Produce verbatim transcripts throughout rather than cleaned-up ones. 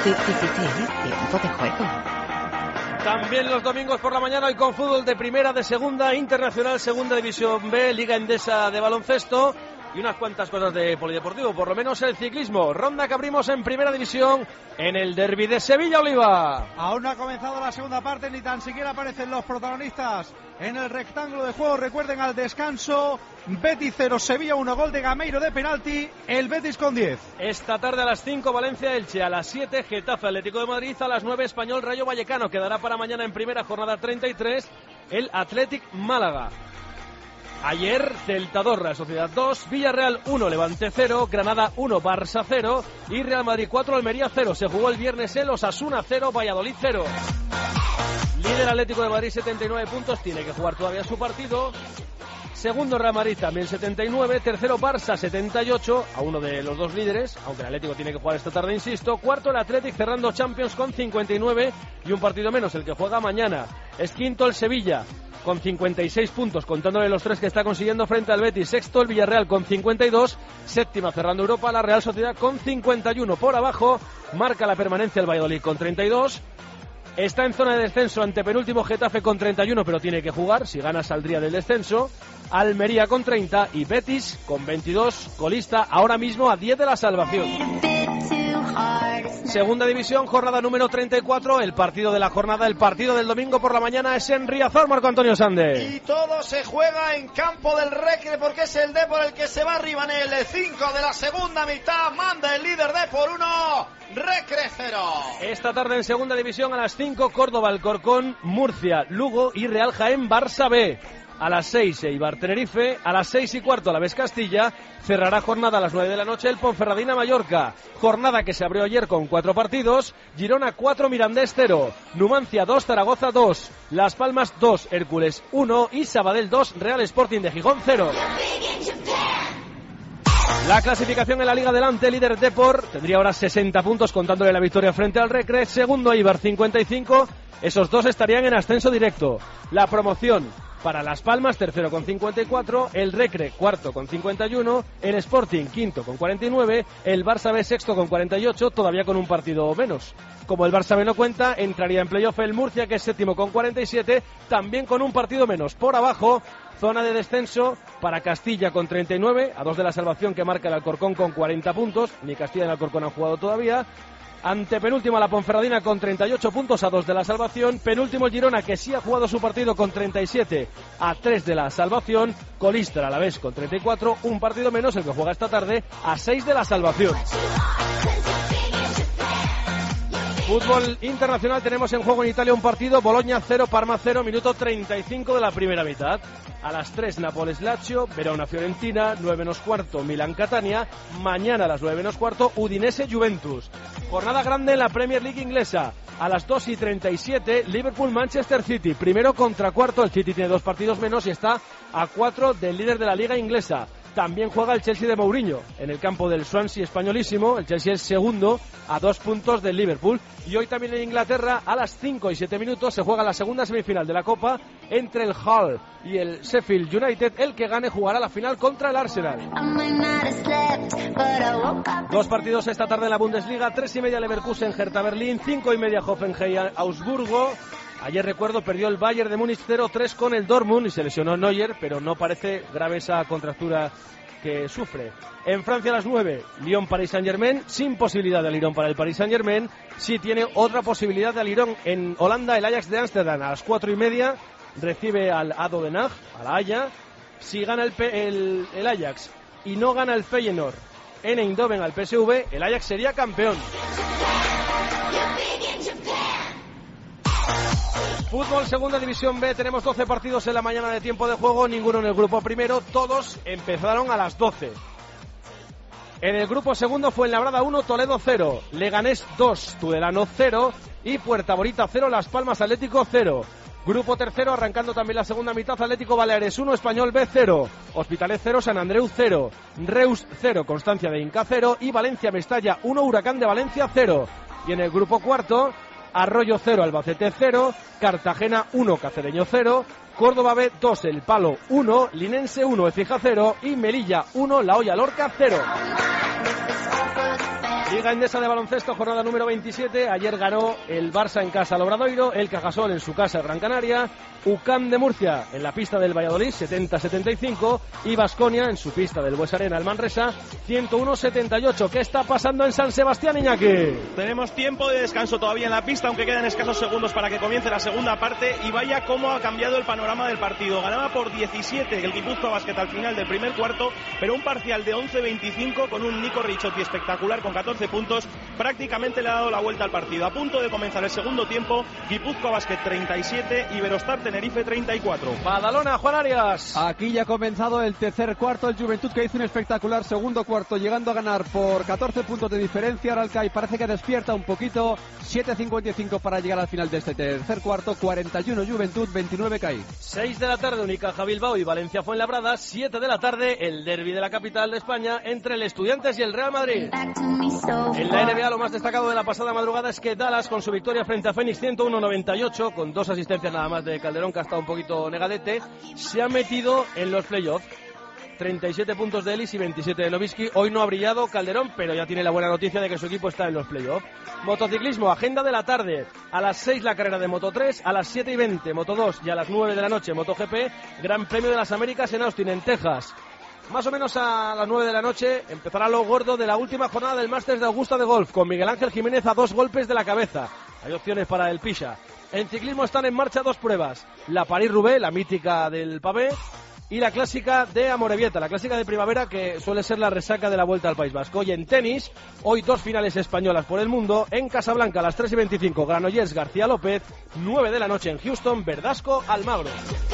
Tiempo de juego. También los domingos por la mañana hoy con fútbol de primera, de segunda, internacional, segunda división B, Liga Endesa de baloncesto y unas cuantas cosas de polideportivo, por lo menos el ciclismo. Ronda que abrimos en primera división en el derbi de Sevilla-Oliva. Aún no ha comenzado la segunda parte, ni tan siquiera aparecen los protagonistas en el rectángulo de juego. Recuerden al descanso, Betis cero, Sevilla uno, gol de Gameiro de penalti, el Betis con diez. Esta tarde a las cinco Valencia-Elche, a las siete Getafe Atlético de Madrid, a las nueve Español Rayo Vallecano. Quedará para mañana en primera jornada treinta y tres el Athletic Málaga. Ayer Celta dos, Real Sociedad dos, Villarreal uno, Levante cero, Granada uno, Barça cero y Real Madrid cuatro, Almería cero. Se jugó el viernes el Osasuna cero, Valladolid cero. Líder Atlético de Madrid setenta y nueve puntos, tiene que jugar todavía su partido. Segundo Real Madrid también setenta y nueve, tercero Barça setenta y ocho, a uno de los dos líderes, aunque el Atlético tiene que jugar esta tarde, insisto. Cuarto el Athletic cerrando Champions con cincuenta y nueve y un partido menos, el que juega mañana. Es quinto el Sevilla con cincuenta y seis puntos, contándole los tres que está consiguiendo frente al Betis. Sexto el Villarreal con cincuenta y dos, séptima cerrando Europa la Real Sociedad con cincuenta y uno. Por abajo marca la permanencia el Valladolid con treinta y dos. Está en zona de descenso ante penúltimo Getafe con treinta y uno, pero tiene que jugar, si gana saldría del descenso. Almería con treinta y Betis con veintidós, colista ahora mismo a diez de la salvación. Segunda división, jornada número treinta y cuatro, el partido de la jornada, el partido del domingo por la mañana es en Riazor, Marco Antonio Sande. Y todo se juega en campo del Recre porque es el Depor el que se va arriba en el cinco de la segunda mitad, manda el líder Depor uno, Recre cero. Esta tarde en segunda división a las cinco, Córdoba, Alcorcón, Murcia, Lugo y Real Jaén, Barça B. A las seis Eibar Tenerife, a las seis y cuarto Alavés Castilla, cerrará jornada a las nueve de la noche el Ponferradina Mallorca, jornada que se abrió ayer con cuatro partidos, Girona cuatro, Mirandés cero, Numancia dos, Zaragoza dos, Las Palmas dos, Hércules uno y Sabadell dos, Real Sporting de Gijón cero. La clasificación en la Liga Adelante, líder Depor, tendría ahora sesenta puntos contándole la victoria frente al Recre, segundo Eibar cincuenta y cinco, esos dos estarían en ascenso directo. La promoción para Las Palmas, tercero con cincuenta y cuatro, el Recre cuarto con cincuenta y uno, el Sporting quinto con cuarenta y nueve, el Barça B sexto con cuarenta y ocho, todavía con un partido menos. Como el Barça B no cuenta, entraría en playoff el Murcia, que es séptimo con cuarenta y siete, también con un partido menos. Por abajo, zona de descenso para Castilla con treinta y nueve, a dos de la salvación que marca el Alcorcón con cuarenta puntos, ni Castilla ni Alcorcón han jugado todavía. Ante penúltima la Ponferradina con treinta y ocho puntos, a dos de la salvación. Penúltimo el Girona, que sí ha jugado su partido con treinta y siete, a tres de la salvación. Colista a la vez con treinta y cuatro, un partido menos el que juega esta tarde, a seis de la salvación. Fútbol internacional, tenemos en juego en Italia un partido, Bologna cero, Parma cero, minuto treinta y cinco de la primera mitad. A las tres Nápoles Lazio, Verona Fiorentina, nueve menos cuarto Milán Catania, mañana a las nueve menos cuarto Udinese Juventus. Jornada grande en la Premier League inglesa, a las dos y treinta y siete Liverpool Manchester City, primero contra cuarto, el City tiene dos partidos menos y está a cuatro del líder de la liga inglesa. También juega el Chelsea de Mourinho en el campo del Swansea españolísimo. El Chelsea es segundo a dos puntos del Liverpool. Y hoy también en Inglaterra a las cinco y siete minutos se juega la segunda semifinal de la Copa entre el Hull y el Sheffield United. El que gane jugará la final contra el Arsenal. Dos partidos esta tarde en la Bundesliga. Tres y media Leverkusen Hertha Berlín. Cinco y media Hoffenheim Augsburgo. Ayer, recuerdo, perdió el Bayern de Múnich cero tres con el Dortmund y se lesionó Neuer, pero no parece grave esa contractura que sufre. En Francia a las nueve, Lyon-Paris Saint-Germain, sin posibilidad de alirón para el Paris Saint-Germain. Sí tiene otra posibilidad de alirón en Holanda, el Ajax de Ámsterdam. A las cuatro y media recibe al A D O Den Haag, a la Haya. Si gana el, P- el, el Ajax y no gana el Feyenoord en Eindhoven al P S V, el Ajax sería campeón. Fútbol, segunda división B, tenemos doce partidos en la mañana de tiempo de juego, ninguno en el grupo primero, todos empezaron a las doce. En el grupo segundo fue Fuenlabrada uno, Toledo cero, Leganés dos, Tudelano cero y Puerta Bonita cero, Las Palmas Atlético cero. Grupo tercero, arrancando también la segunda mitad, Atlético Baleares uno, Español B cero, Hospitalet cero, San Andreu cero, Reus cero, Constancia de Inca cero y Valencia Mestalla uno, Huracán de Valencia cero. Y en el grupo cuarto, Arroyo cero, Albacete cero, Cartagena uno, Cacereño cero, Córdoba B dos, El Palo uno, Linense uno, Écija cero y Melilla uno, La Hoya Lorca cero. Liga Endesa de baloncesto, jornada número veintisiete. Ayer ganó el Barça en casa al Obradoiro, el Cajasol en su casa Gran Canaria, U C A M de Murcia en la pista del Valladolid setenta a setenta y cinco y Baskonia en su pista del Bues Arena el Manresa ciento uno a setenta y ocho. ¿Qué está pasando en San Sebastián, Iñaki? Tenemos tiempo de descanso todavía en la pista, aunque quedan escasos segundos para que comience la segunda parte, y vaya cómo ha cambiado el panorama del partido. Ganaba por diecisiete el Guipúzcoa Basket al final del primer cuarto, pero un parcial de once veinticinco con un Nico Ricciotti espectacular con catorce puntos, prácticamente le ha dado la vuelta al partido. A punto de comenzar el segundo tiempo, Guipúzcoa Basket treinta y siete, Iberostar Tenerife treinta y cuatro. Badalona, Juan Arias. Aquí ya ha comenzado el tercer cuarto, el Juventud que hizo un espectacular segundo cuarto, llegando a ganar por catorce puntos de diferencia. Ahora el C A I parece que despierta un poquito, siete cincuenta y cinco para llegar al final de este tercer cuarto, cuarenta y uno Juventud, veintinueve C A I. seis de la tarde, Unicaja Bilbao y Valencia Fuenlabrada. siete de la tarde, el derbi de la capital de España entre el Estudiantes y el Real Madrid. En la N B A lo más destacado de la pasada madrugada es que Dallas, con su victoria frente a Phoenix ciento uno a noventa y ocho, con dos asistencias nada más de Calderón, que ha estado un poquito negadete, se ha metido en los playoffs. treinta y siete puntos de Ellis y veintisiete de Nowitzki. Hoy no ha brillado Calderón, pero ya tiene la buena noticia de que su equipo está en los playoffs. Motociclismo, agenda de la tarde. A las seis la carrera de Moto tres, a las siete y veinte Moto dos y a las nueve de la noche MotoGP, Gran Premio de las Américas en Austin, en Texas. Más o menos a las nueve de la noche empezará lo gordo de la última jornada del Masters de Augusta de Golf, con Miguel Ángel Jiménez a dos golpes de la cabeza. Hay opciones para el Pisha. En ciclismo están en marcha dos pruebas. La París-Roubaix, la mítica del pavé, y la clásica de Amorebieta, la clásica de primavera, que suele ser la resaca de la Vuelta al País Vasco. Y en tenis, hoy dos finales españolas por el mundo. En Casablanca a las tres y veinticinco, Granollers García López. nueve de la noche en Houston, Verdasco Almagro.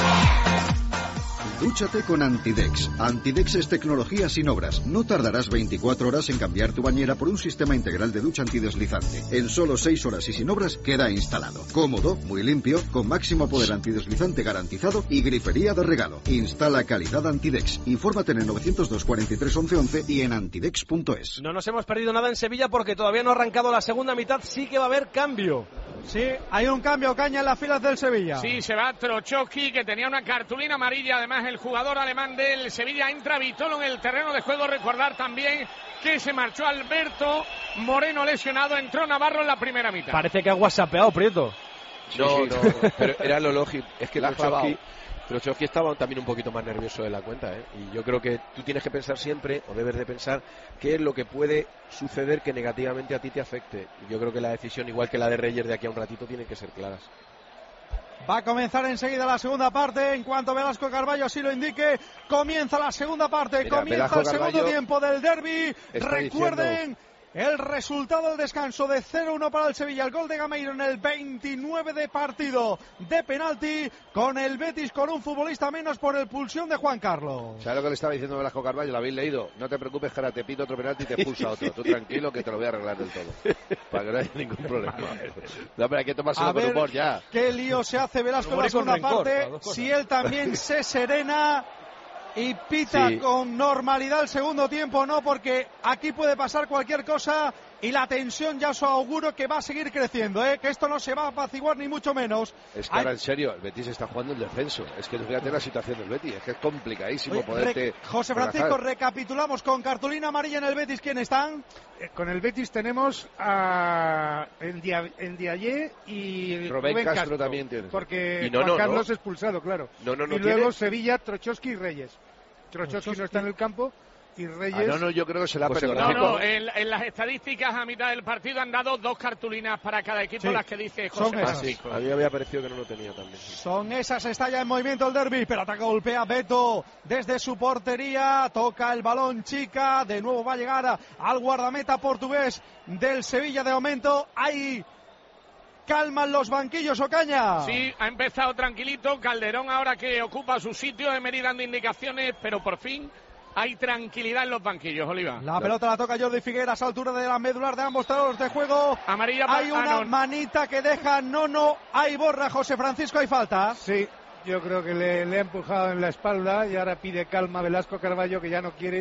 Dúchate con Antidex. Antidex es tecnología sin obras. No tardarás veinticuatro horas en cambiar tu bañera por un sistema integral de ducha antideslizante. En solo seis horas y sin obras queda instalado. Cómodo, muy limpio, con máximo poder antideslizante garantizado y grifería de regalo. Instala calidad Antidex. Infórmate en el novecientos dos cuarenta y tres once once y en antidex punto es. No nos hemos perdido nada en Sevilla porque todavía no ha arrancado la segunda mitad. Sí que va a haber cambio. Sí, hay un cambio, Caña, en las filas del Sevilla. Sí, se va Trochowski, que tenía una cartulina amarilla. Además, el jugador alemán del Sevilla entra Vitolo en el terreno de juego. Recordar también que se marchó Alberto Moreno lesionado. Entró Navarro en la primera mitad. Parece que ha whatsappeado Prieto. No, no, no, pero era lo lógico. Es que Trochowski, Trochowski estaba también un poquito más nervioso de la cuenta, ¿eh? Y yo creo que tú tienes que pensar siempre, o debes de pensar, qué es lo que puede suceder que negativamente a ti te afecte. Y yo creo que la decisión, igual que la de Reyes de aquí a un ratito, tienen que ser claras. Va a comenzar enseguida la segunda parte. En cuanto Velasco Carballo así lo indique, comienza la segunda parte. Mira, comienza Velasco el segundo Carballo tiempo del derbi. Recuerden diciendo... el resultado del descanso de cero uno para el Sevilla. El gol de Gameiro en el veintinueve de partido de penalti, con el Betis con un futbolista menos por expulsión de Juan Carlos. ¿Sabes lo que le estaba diciendo Velasco Carballo? ¿Lo habéis leído? No te preocupes, Jara, te pido otro penalti y te expulsa otro. Tú tranquilo que te lo voy a arreglar del todo. Para que no haya ningún problema. No, pero hay que tomárselo con humor ya. Qué lío se hace Velasco en la segunda parte. Si él también se serena y pita sí. con normalidad el segundo tiempo, no, porque aquí puede pasar cualquier cosa y la tensión ya os auguro que va a seguir creciendo, ¿eh? Que esto no se va a apaciguar ni mucho menos. Es que ahora, en serio, el Betis está jugando el descenso. Es que fíjate la situación del Betis, es que es complicadísimo. Oye, poderte re- José Francisco, relajar. Recapitulamos con cartulina amarilla en el Betis, ¿quién están? Eh, con el Betis tenemos a Ndiaye y Rubén Castro, Castro también tiene. Porque y no, Juan no, Carlos no. expulsado, claro. No, no, no y luego tiene... Sevilla, Trochowski y Reyes. Trochowski no está en el campo y Reyes... Ah, no, no, yo creo que se la ha pues perdonado. No, no, en, en las estadísticas a mitad del partido han dado dos cartulinas para cada equipo, sí. las que dice José. Ah, sí, a mí me había parecido que no lo tenía también. Sí. Son esas, está ya en movimiento el derbi, pero ataca, golpea Beto desde su portería, toca el balón Chica, de nuevo va a llegar al guardameta portugués del Sevilla. De momento hay... calman los banquillos, Ocaña. Sí, ha empezado tranquilito. Calderón ahora que ocupa su sitio, Emery dando indicaciones, pero por fin hay tranquilidad en los banquillos, Oliva. La pelota la toca Jordi Figueras a altura de la medular de ambos taladros de juego. Amarilla hay para... una ah, no. manita que deja Nono, hay borra. José Francisco, hay falta. Sí, yo creo que le, le ha empujado en la espalda y ahora pide calma Velasco Carballo, que ya no quiere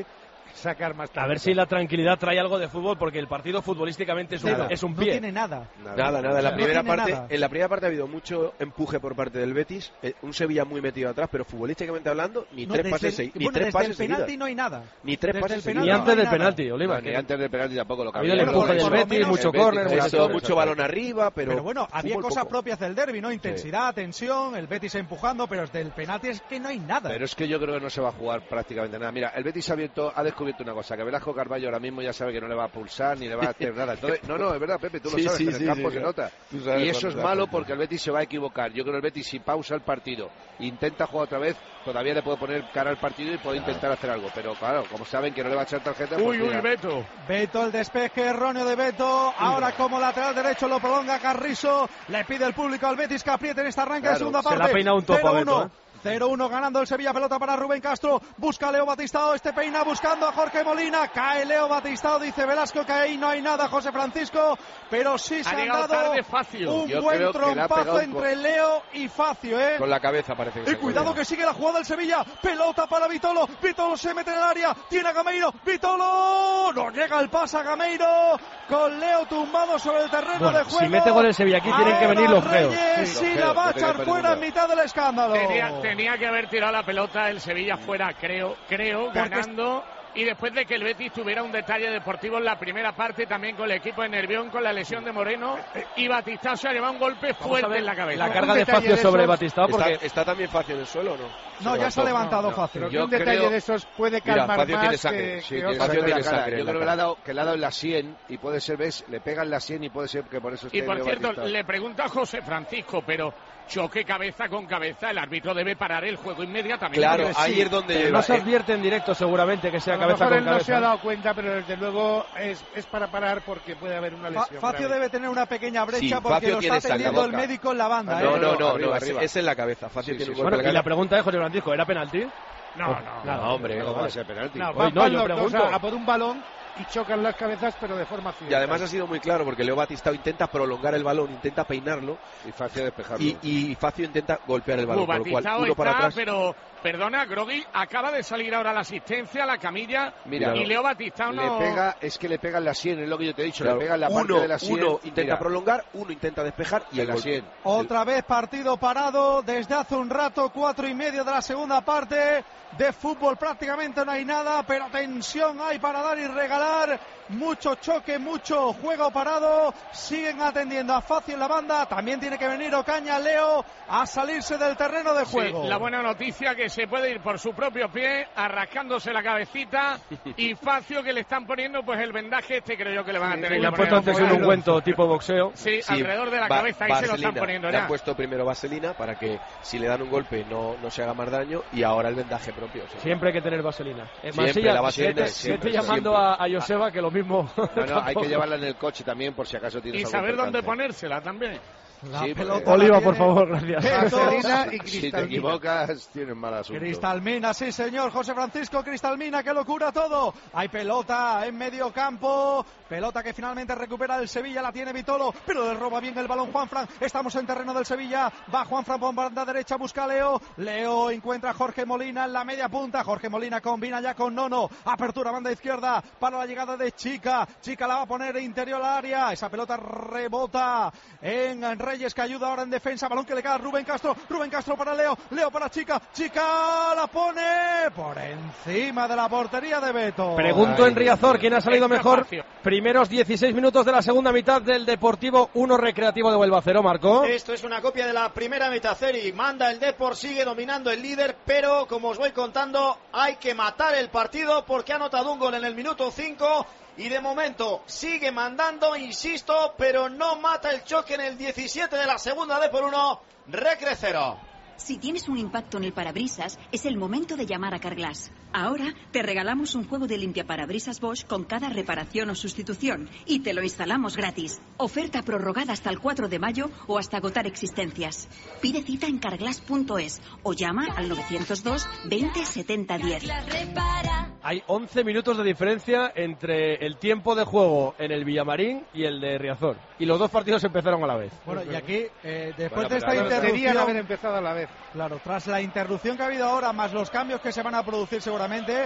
sacar más tarde. A ver si la tranquilidad trae algo de fútbol, porque el partido futbolísticamente es un, es un pie. No tiene nada. Nada, nada. En la, no primera parte, nada. en la primera parte ha habido mucho empuje por parte del Betis, eh, un Sevilla muy metido atrás, pero futbolísticamente hablando, ni no, tres pases, el, ni bueno, tres desde pases el penalti seguidas. no hay nada. Ni tres desde pases el Ni antes del penalti, Oliva. No, ni antes del penalti tampoco lo Ha habido el cambiaron. empuje del por lo Betis, menos mucho el Betis, córner, exacto, Eso, exacto. mucho balón arriba, pero, Pero bueno, había fútbol cosas poco. propias del derbi, ¿no? Intensidad, tensión, el Betis empujando, pero desde el penalti es que no hay nada. Pero es que yo creo que no se va a jugar prácticamente nada. Mira, el Betis ha, abierto, ha descubierto una cosa, que Velasco Carballo ahora mismo ya sabe que no le va a pulsar ni le va a hacer nada. Entonces, no, no, es verdad, Pepe, tú lo Sí, sabes, sí, en el sí, campo sí, se sí. nota. Tú sabes Y eso cuándo es te malo das cuenta. porque el Betis se va a equivocar. Yo creo que el Betis, si pausa el partido, intenta jugar otra vez, todavía le puede poner cara al partido y puede intentar hacer algo. Pero claro, como saben que no le va a echar tarjeta, pues Uy, uy, mira. Beto. Beto, el despeje erróneo de Beto. Ahora como lateral derecho lo prolonga Carrizo. Le pide el público al Betis que apriete en esta arranque Claro, de segunda se parte. le ha peinado un topo a Beto, ¿eh? cero uno ganando el Sevilla, pelota para Rubén Castro, busca Leo Batistao, este peina buscando a Jorge Molina, cae Leo Batistao, dice Velasco que ahí no hay nada, José Francisco, pero sí se Ha han llegado dado tarde Facio. un Yo buen creo que le ha trompazo pegado un entre Leo y Facio, ¿eh? Con la cabeza parece que Y se cuidado acuerda. que sigue la jugada del Sevilla, pelota para Vitolo, Vitolo se mete en el área, tiene a Gameiro, Vitolo, no llega el pase a Gameiro, con Leo tumbado sobre el terreno Bueno, de juego. si mete gol el Sevilla aquí tienen que venir los geos. Reyes, Sí, sí, los la geos, va a no tiene echar que fuera poner en mitad del escándalo. Tenía, tenía que haber tirado la pelota el Sevilla fuera, creo, creo, Porque ganando. Y después de que el Betis tuviera un detalle deportivo en la primera parte, también con el equipo de Nervión, con la lesión de Moreno, y Batistao se ha llevado un golpe Vamos a fuerte ver en la cabeza. la Un carga de detalle Facio de sobre esos- Batistao, porque ¿Está, ¿Está también fácil en el suelo o no? No, ya se ha levantado no, fácil. Pero que Yo un detalle creo- de esos puede Mira, calmar Facio tiene más sangre, que, sí, que tiene otras Facio Facio tiene en la cara. sangre en Yo la creo que le cara. ha dado, que le ha dado en la sien y puede ser, ves, le pega en la sien y puede ser que por eso esté Y por Leo cierto, Batistao. le pregunta a José Francisco, pero choque cabeza con cabeza, el árbitro debe parar el juego inmediatamente. Claro, Porque ahí sí. es donde pero lleva, no se eh. advierte en directo seguramente que sea A lo cabeza mejor con él no cabeza. se ha dado cuenta, pero desde luego es, es para parar porque puede haber una Fa- lesión. Facio grave. debe tener una pequeña brecha Sí, porque Facio lo tiene está sangre atendiendo en el la boca. médico en la banda. No, ¿eh? no, no, arriba, no, es, arriba. es en la cabeza. Fácil Sí, tiene sí, un sí. golpe Bueno, en y la la pregunta es, José Francisco, ¿era penalti? No, no, No, No, hombre, No no va vale. a ser penalti. No, Hoy van no, para yo los dos pregunto. a, a por un balón y chocan las cabezas, pero de forma Y accidental. además ha sido muy claro porque Leo Batistao intenta prolongar el balón, intenta peinarlo Y fácil despejarlo. y, y Facio intenta golpear el balón. Uh, Con lo cual, Batistao uno para está, atrás. pero perdona, Grogui, acaba de salir ahora la asistencia, la camilla, Mira, y Leo Batistao no... Le pega, es que le pega en la sien, es lo que yo te he dicho, Claro, le pega en la parte uno, de la sien. uno intenta Mira, prolongar, uno intenta despejar y en el la golpe. sien. Otra vez partido parado desde hace un rato, cuatro y medio de la segunda parte. De fútbol prácticamente no hay nada, pero tensión hay para dar y regalar. Mucho choque, mucho juego parado. Siguen atendiendo a Facio en la banda. También tiene que venir Ocaña, Leo, a salirse del terreno de Sí, juego. la buena noticia que se puede ir por su propio pie, arrascándose la cabecita, y Facio que le están poniendo pues el vendaje este, creo yo que le van a tener Y que le han poner puesto antes como un algo. ungüento tipo boxeo. Sí, Sí, alrededor de la va- cabeza, ahí se lo están vaselina. poniendo Le ya. han puesto primero vaselina para que si le dan un golpe no, no se haga más daño y ahora el vendaje propio. sí. Siempre hay que tener vaselina. Eh, Siempre, Mansilla, la vaselina vete, siempre, vete llamando siempre. a, a Joseba que lo mismo. No, no, hay tampoco. que llevarla en el coche también por si acaso tienes Y algún saber dónde percance. ponérsela también. La Sí, pelota porque- la Oliva, tiene por favor, gracias. Beto. Vaselina y Si te cristalina. equivocas, tienes mal asunto. Cristalmina, sí señor, José Francisco Cristalmina, que locura todo. Hay pelota en medio campo, pelota que finalmente recupera el Sevilla, la tiene Vitolo, pero le roba bien el balón Juanfran. Estamos en terreno del Sevilla, va Juanfran por banda derecha, busca a Leo. Leo encuentra a Jorge Molina en la media punta, Jorge Molina combina ya con Nono, apertura banda izquierda para la llegada de Chica. Chica la va a poner interior al área, esa pelota rebota en Reyes, que ayuda ahora en defensa, balón que le cae a Rubén Castro, Rubén Castro para Leo, Leo para Chica, Chica la pone por encima de la portería de Beto. Pregunto en Riazor, ¿quién ha salido Extra mejor? Facio. Primeros dieciséis minutos de la segunda mitad del Deportivo uno Recreativo de Huelva cero, Marcó. Esto es una copia de la primera mitad, Ceri. Manda el Depor, sigue dominando el líder, pero como os voy contando, hay que matar el partido porque ha anotado un gol en el minuto cinco y de momento sigue mandando, insisto, pero no mata el choque en el diecisiete de la segunda. Depor uno, Recre cero. Si tienes un impacto en el parabrisas, es el momento de llamar a Carglass. Ahora te regalamos un juego de limpiaparabrisas Bosch con cada reparación o sustitución y te lo instalamos gratis. Oferta prorrogada hasta el cuatro de mayo o hasta agotar existencias. Pide cita en carglass punto es o llama al novecientos dos veinte setenta diez. Hay once minutos de diferencia entre el tiempo de juego en el Villamarín y el de Riazor. Y los dos partidos empezaron a la vez. Bueno, y aquí, eh, después Bueno, de esta pero Deberían interrupción, haber empezado a la vez. claro, tras la interrupción que ha habido ahora, más los cambios que se van a producir seguramente,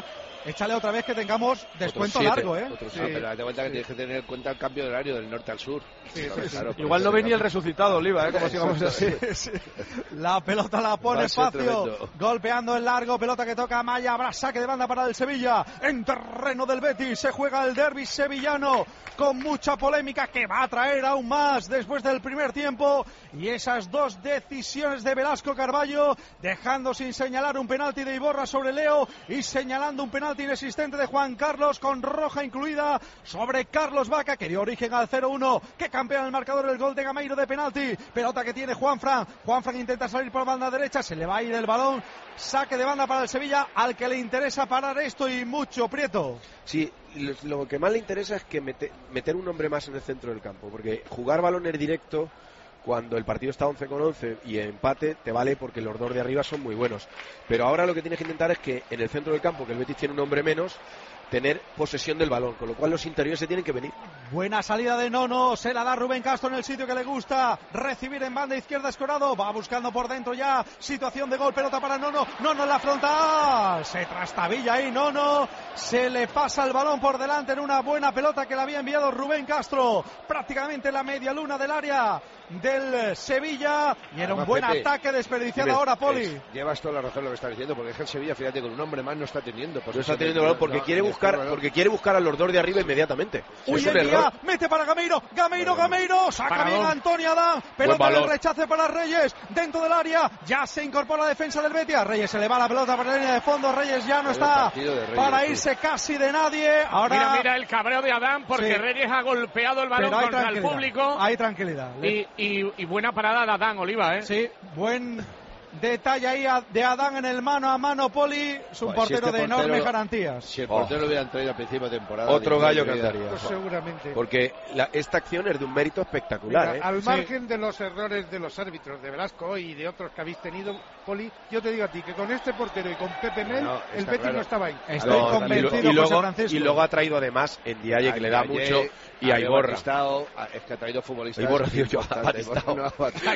échale otra vez que tengamos descuento largo, ¿eh? Sí. Ah, pero date cuenta que tienes que tener en cuenta el cambio de horario del norte al sur. Sí, sí, sí. Claro, igual no ve ni el resucitado, Oliva, ¿eh? Como sigamos así. Sí. La pelota la pone espacio, golpeando el largo, pelota que toca a Maya, habrá saque de banda para el Sevilla, en terreno del Betis, se juega el derbi sevillano, con mucha polémica que va a traer aún más después del primer tiempo, y esas dos decisiones de Velasco Carballo, dejando sin señalar un penalti de Iborra sobre Leo, y señalando un penalti inexistente de Juan Carlos, con roja incluida, sobre Carlos Vaca, que dio origen al cero uno, que campea en el marcador el gol de Gameiro de penalti, pelota que tiene Juanfran, Juanfran intenta salir por banda derecha, se le va a ir el balón, saque de banda para el Sevilla, al que le interesa parar esto y mucho, Prieto. Sí, lo que más le interesa es que mete, meter un hombre más en el centro del campo, porque jugar balones directos cuando el partido está once con once y empate te vale porque los dos de arriba son muy buenos, pero ahora lo que tienes que intentar es que en el centro del campo, que el Betis tiene un hombre menos, tener posesión del balón, con lo cual los interiores se tienen que venir. Buena salida de Nono, se la da Rubén Castro en el sitio que le gusta, recibir en banda izquierda Escorado, va buscando por dentro ya, situación de gol, pelota para Nono, Nono en la frontal, se trastabilla ahí Nono, se le pasa el balón por delante en una buena pelota que le había enviado Rubén Castro, prácticamente la media luna del área del Sevilla, y era un buen Pepe, ataque desperdiciado dime, ahora Poli. Es, llevas toda la razón lo que estás diciendo, porque es que el Sevilla, fíjate, con un hombre más no está teniendo. No está teniendo balón porque, no, quiere buscar, porque quiere buscar a los dos de arriba inmediatamente. Uy, es un error. Mete para Gameiro, Gameiro, Gameiro, saca bien balón. Antonio Adán, pelota de rechace para Reyes, dentro del área, ya se incorpora la defensa del Betis, a Reyes se le va la pelota para la línea de fondo, Reyes ya no está Reyes, para irse sí. casi de nadie. Ahora mira, mira el cabreo de Adán porque sí. Reyes ha golpeado el balón contra el público. Hay tranquilidad. Y, y, y buena parada de Adán, Oliva, ¿eh? Sí, buen detalle ahí de Adán en el mano a mano, Poli, es un pues portero si este de portero, enormes garantías. Si el portero oh. lo hubieran traído a principio de temporada, otro gallo cantaría. Pues seguramente. Porque la, esta acción es de un mérito espectacular. Mira, ¿eh? Al sí. margen de los errores de los árbitros de Velasco y de otros que habéis tenido, Poli, yo te digo a ti que con este portero y con Pepe Mel, no, el Betis claro. no estaba ahí. Estoy no, convencido, y, y, luego, y luego ha traído además en Diaye, que le da mucho, y a Iborra. Es que ha traído futbolistas. Iborra, tío, yo a Batistao.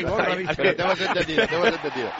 Pero te hemos entendido, te hemos entendido.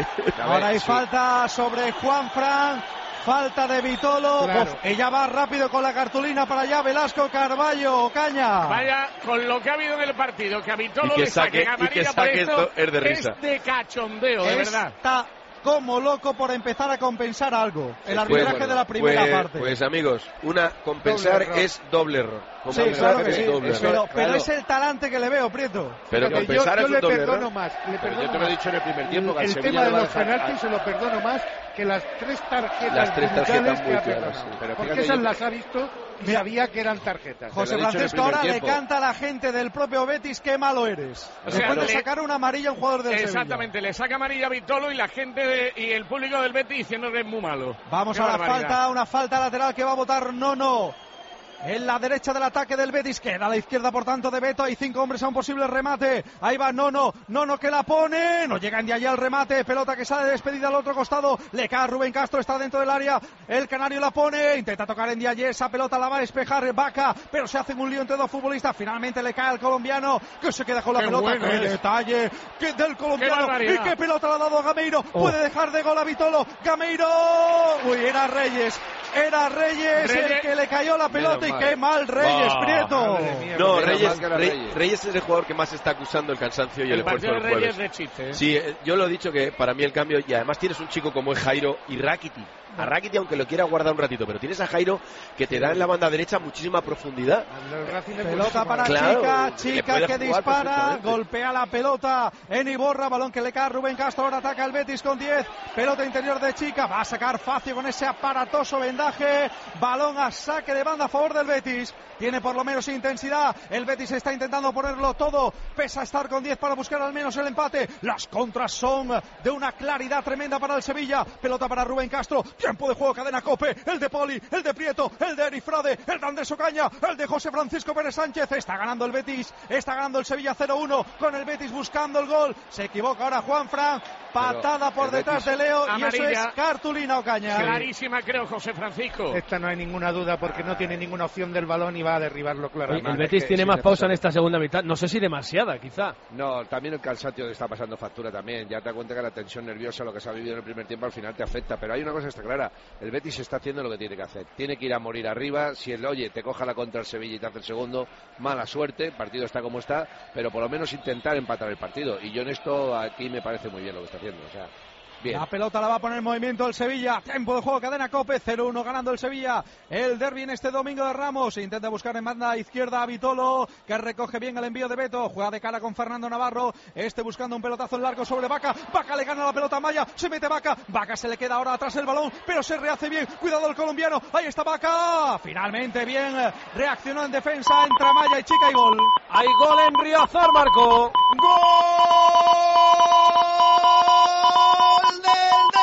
Ahora hay sí. falta sobre Juanfran, falta de Vitolo, claro. Uf, ella va rápido con la cartulina para allá, Velasco Carballo, Ocaña. Vaya, con lo que ha habido en el partido, que a Vitolo le saquen amarilla por esto, es de risa. Es de cachondeo, de Está verdad. Está como loco por empezar a compensar algo, el arbitraje pues, de la primera pues, parte. Pues amigos, una compensar doble es doble error. Sí, claro que sí, doble es, pero, pero es el talante que le veo, Prieto. Pero Fíjate, compensar yo, yo es le un doble perdono error. más, le perdono yo te lo he dicho en el primer tiempo. Que el el tema de los dejar... penaltis se lo perdono más que las tres tarjetas las tres tarjetas que ha claras, sí. Pero porque esas yo... las ha visto y sabía que eran tarjetas. José Francisco ahora le canta a la gente del propio Betis qué malo eres. O sea, puede le... sacar una amarilla a un jugador del Sevilla. Exactamente, le saca amarilla a Vitolo y la gente de... y el público del Betis diciendo que es muy malo. Vamos qué a la barbaridad. falta, una falta lateral que va a votar Nono. En la derecha del ataque del Betis, queda a la izquierda por tanto de Beto, hay cinco hombres a un posible remate, ahí va Nono, Nono que la pone, no llegan de allá al remate, pelota que sale despedida al otro costado, le cae a Rubén Castro, está dentro del área, el canario la pone, intenta tocar en Diaye, esa pelota la va a despejar Vaca, pero se hacen un lío entre dos futbolistas, finalmente le cae al colombiano, que se queda con la qué pelota, bueno qué es. detalle que del colombiano, qué y qué pelota le ha dado a Gameiro, oh. puede dejar de gol a Vitolo, Gameiro, uy, era Reyes, era Reyes, Reyes el que le cayó la pelota y qué mal Reyes. Reyes, oh, Prieto. Mía, no, Reyes, Reyes. Reyes es el jugador que más está acusando el cansancio y el, el esfuerzo del jueves. Reyes de chiste, ¿eh? Sí, yo lo he dicho que para mí el cambio, y además tienes un chico como es Jairo y Rakiti. A Rakiti, aunque lo quiera guardar un ratito, pero tienes a Jairo que te da en la banda derecha muchísima profundidad. Pelota para claro, Chica, Chica que dispara, golpea la pelota en Iborra, balón que le cae a Rubén Castro, ahora ataca el Betis con diez, pelota interior de Chica, va a sacar Facio con ese aparatoso vendaje, balón a saque de banda a favor del Betis, tiene por lo menos intensidad, el Betis está intentando ponerlo todo, pesa estar con diez para buscar al menos el empate, las contras son de una claridad tremenda para el Sevilla, pelota para Rubén Castro, tiempo de juego, cadena Cope, el de Poli, el de Prieto, el de Erifrade, el de Andrés Ocaña, el de José Francisco Pérez Sánchez, está ganando el Betis, está ganando el Sevilla cero uno, con el Betis buscando el gol, se equivoca ahora Juanfran, patada por detrás de Leo, amarilla, y eso es cartulina, Ocaña. Clarísima creo, José Francisco. Esta no hay ninguna duda porque no tiene ninguna opción del balón y va a derribarlo claramente. El Betis tiene más pausa en esta segunda mitad, no sé si demasiada, quizá. No, también el cansancio le está pasando factura también, ya te das cuenta que la tensión nerviosa, lo que se ha vivido en el primer tiempo al final te afecta, pero hay una cosa que está clara. El Betis está haciendo lo que tiene que hacer. Tiene que ir a morir arriba. Si el oye te coja la contra el Sevilla y te hace el segundo, mala suerte. El partido está como está, pero por lo menos intentar empatar el partido. Y yo en esto aquí me parece muy bien lo que está haciendo. O sea, bien. La pelota la va a poner en movimiento el Sevilla. Tiempo de juego, cadena COPE, cero uno ganando el Sevilla. El derbi en este domingo de Ramos. Intenta buscar en banda izquierda a Vitolo, que recoge bien el envío de Beto. Juega de cara con Fernando Navarro. Este buscando un pelotazo en largo sobre Vaca. Vaca le gana la pelota a Maya. Se mete Vaca. Vaca se le queda ahora atrás el balón, pero se rehace bien. Cuidado el colombiano. Ahí está Vaca. Finalmente bien. Reaccionó en defensa. Entra Maya y chica y gol. Hay gol en Riazor, Marco. ¡Gol! Del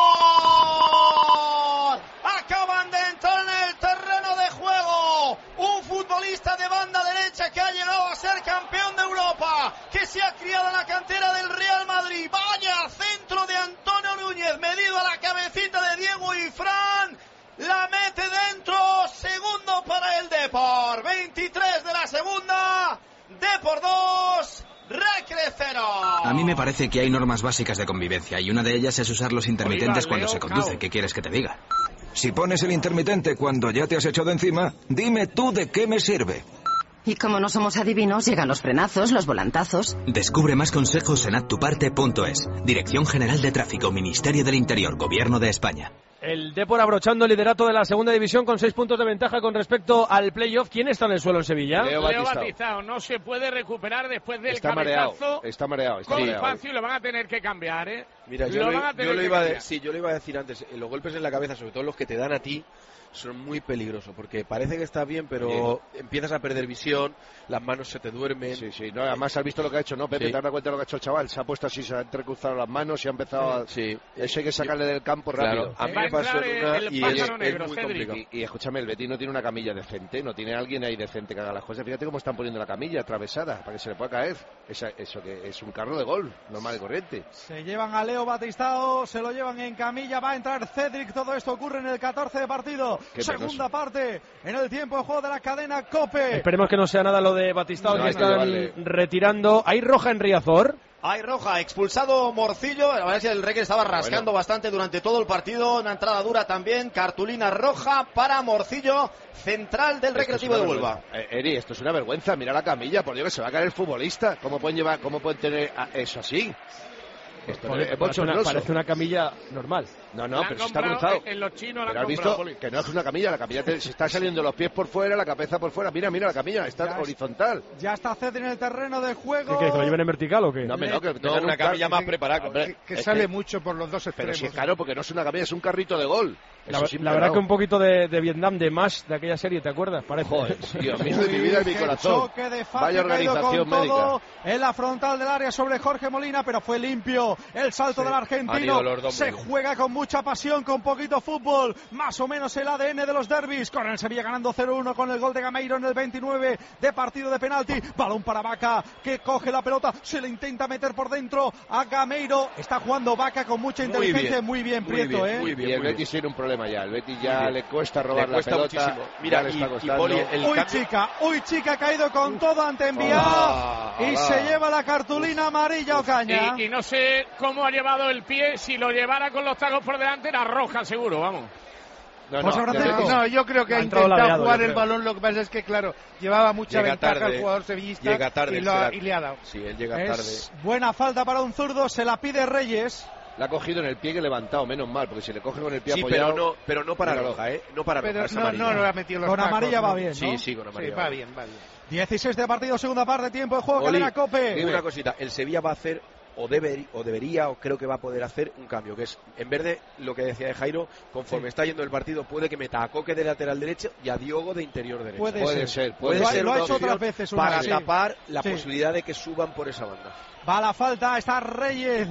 Depor. Acaban de entrar en el terreno de juego un futbolista de banda derecha que ha llegado a ser campeón de Europa, que se ha criado en la cantera del Real Madrid. Vaya centro de Antonio Núñez, medido a la cabecita de Diego y Fran. La mete dentro. Segundo para el Depor. veintitrés de la segunda. Depor dos. Recre cero. A mí me parece que hay normas básicas de convivencia y una de ellas es usar los intermitentes cuando se conduce. ¿Qué quieres que te diga? Si pones el intermitente cuando ya te has echado encima, dime tú de qué me sirve. Y como no somos adivinos, llegan los frenazos, los volantazos. Descubre más consejos en haztuparte punto es. Dirección General de Tráfico, Ministerio del Interior, Gobierno de España. El Depor abrochando el liderato de la segunda división con seis puntos de ventaja con respecto al playoff. ¿Quién está en el suelo en Sevilla? Leo Batistao. Leo Batistao no se puede recuperar después del está cabezazo. Mareado, está mareado, está con mareado. Fazio, lo van a tener que cambiar, ¿eh? Mira, yo lo, lo, yo lo iba a de, sí, yo lo iba a decir antes. Los golpes en la cabeza, sobre todo los que te dan a ti, son muy peligrosos, porque parece que está bien, pero bien. Empiezas a perder visión, las manos se te duermen. Sí, sí, no, además has visto lo que ha hecho, ¿no, Pepe? Sí. ¿Te has dado cuenta de lo que ha hecho el chaval? Se ha puesto así, se ha entrecruzado las manos y ha empezado a... Sí. Eso hay que sacarle del campo rápido. Claro. A mí me pasó en una el y es, negro, es muy complicado. Y, y escúchame, el Betis no tiene una camilla decente, no tiene alguien ahí decente que haga las cosas. Fíjate cómo están poniendo la camilla atravesada para que se le pueda caer. Esa, eso que es un carro de gol, normal y corriente. Se llevan a Leo Batistao, se lo llevan en camilla, va a entrar Cedric. Todo esto ocurre en el catorce de partido. Qué Segunda penoso. Parte en el tiempo de juego de la cadena COPE. Esperemos que no sea nada lo de Batistao, no, que están vale. retirando. ¿Hay roja en Riazor? Hay roja, expulsado Morcillo. La verdad es que el Recre estaba rascando bueno. bastante durante todo el partido. Una entrada dura también. Cartulina roja para Morcillo, central del Recreativo de Huelva. Eh, Eri, esto es una vergüenza. Mira la camilla, por Dios, que se va a caer el futbolista. ¿Cómo pueden llevar, cómo pueden tener eso así? Esto Poli, es parece, una, parece una camilla normal. No, no, pero se está cruzado. En los chinos la pero has visto Poli. Que no es una camilla, la camilla te, se está saliendo los pies por fuera, la cabeza por fuera. Mira, mira la camilla, está ya horizontal. Es, ya está Ced en el terreno de juego. ¿Qué, que lo lleven en vertical o qué? No, no, que no, una camilla más preparada. Que, que sale que, mucho por los dos extremos. Pero si es claro, porque no es una camilla, es un carrito de gol. La, la verdad que un poquito de, de Vietnam, de Mash, de aquella serie, ¿te acuerdas? Parece. Joder, Dios mío, de mi vida y mi corazón. Vaya organización médica. En la frontal del área sobre Jorge Molina, pero fue limpio el salto sí. del argentino. Se juega con mucha pasión, con poquito fútbol. Más o menos el A D N de los derbis. Con el Sevilla ganando cero uno con el gol de Gameiro en el veintinueve de partido de penalti. Balón para Vaca, que coge la pelota, se le intenta meter por dentro a Gameiro. Está jugando Vaca con mucha inteligencia. Muy bien, muy bien Prieto, bien, ¿eh? Muy bien, y el Betis tiene un problema ya. El Betis ya le cuesta robar le cuesta la pelota. Muchísimo. Mira, le y, está costando. Y Poli, el uy, cambio... chica, uy, chica, ha caído con todo ante Enviar. Hola, y hola. se lleva la cartulina amarilla Ocaña. Y, y no sé cómo ha llevado el pie. Si lo llevara con los tacos por delante, era roja, seguro, vamos. No, no, no, no, yo creo que ha, ha intentado ladeado, jugar el balón, lo que pasa es que, claro, llevaba mucha llega ventaja tarde, el jugador sevillista llega tarde, y, lo ha, y le ha dado. Sí, él llega es tarde. Buena falta para un zurdo, se la pide Reyes. La ha cogido en el pie que levantado, menos mal, porque si le coge con el pie sí, apoyado... pero no, pero no para roja, ¿eh? No para pero roja, no, no, no, ha metido los con tacos, amarilla ¿no? va bien, ¿no? Sí, sí, con amarilla. Sí, va bien, va bien. dieciséis de partido, segunda parte, tiempo de juego, Oli, cadena COPE. Dime una cosita, el Sevilla va a hacer... O, deber, o debería, o creo que va a poder hacer un cambio, que es, en vez de lo que decía de Jairo, conforme sí. está yendo el partido, puede que meta a Coque de lateral derecho y a Diogo de interior derecho. Puede, puede ser, ser. Puede lo, ser lo ha hecho otras veces. Una, para sí. tapar la sí. posibilidad de que suban por esa banda. Va la falta, está Reyes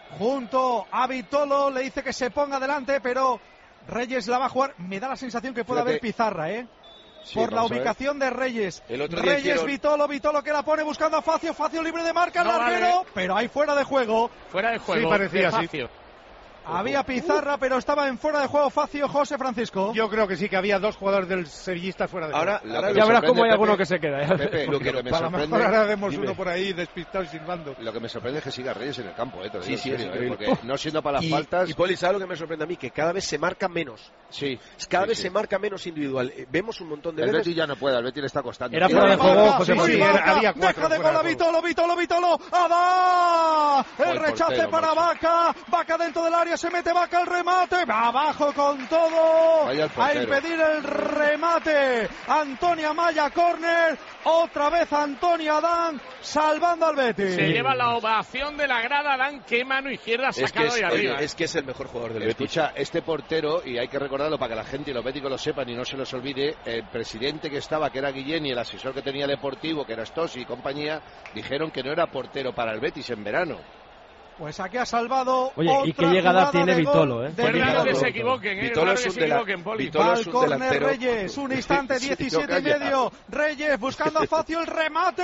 junto a Vitolo, le dice que se ponga adelante, pero Reyes la va a jugar. Me da la sensación que puede Fíjate. haber pizarra, ¿eh? Sí, por la ubicación de Reyes. El otro Reyes, hicieron... Vitolo, Vitolo que la pone buscando a Facio, Facio libre de marca, no larguero, vale. pero hay fuera de juego. Fuera de juego. Sí, parecía así. Había pizarra, pero estaba en fuera de juego Facio, José Francisco. Yo creo que sí, que había dos jugadores del sevillista fuera de ahora, juego. Ahora ya verás cómo hay alguno que se queda. ¿eh? Pepe, lo que, lo que me Para sorprende... mejor ahora vemos uno por ahí despistado y silbando. Lo que me sorprende es que siga Reyes en el campo, ¿eh? Sí, sí, serio, sí, ¿eh? Porque no siendo para las y, faltas... Y Poli, ¿sabes lo que me sorprende a mí? Que cada vez se marca menos. Sí. Cada sí, vez sí. se marca menos individual. Vemos un montón de el veces... Betis ya no puede, al Betis le está costando. Era fuera de juego, José sí, sí, María. Había cuatro. Deja de gol a Vitolo, Vitolo, Vitolo. ¡Adá! El rechace portero, para macho. Vaca. Vaca dentro del área, se mete Vaca el remate. Abajo con todo. A impedir el remate. Antonia Maya, córner. Otra vez Antonio Adán salvando al Betis. Se lleva la ovación de la grada. Adán, qué mano izquierda sacado es que es, de arriba. Es que es el mejor jugador del Betis. Escucha, este portero, y hay que recordarlo para que la gente y los béticos lo sepan y no se los olvide, el presidente que estaba, que era Guillén, y el asesor que tenía el Deportivo, que era Stosi y compañía, dijeron que no era portero para el Betis en verano. Pues aquí ha salvado. Oye, y qué llegada tiene Vitolo, ¿eh? Es raro que se equivoquen, ¿eh? Vitolo es raro que se equivoquen, Poli. Va al córner Reyes, un instante, diecisiete y medio. Reyes buscando a Facio el remate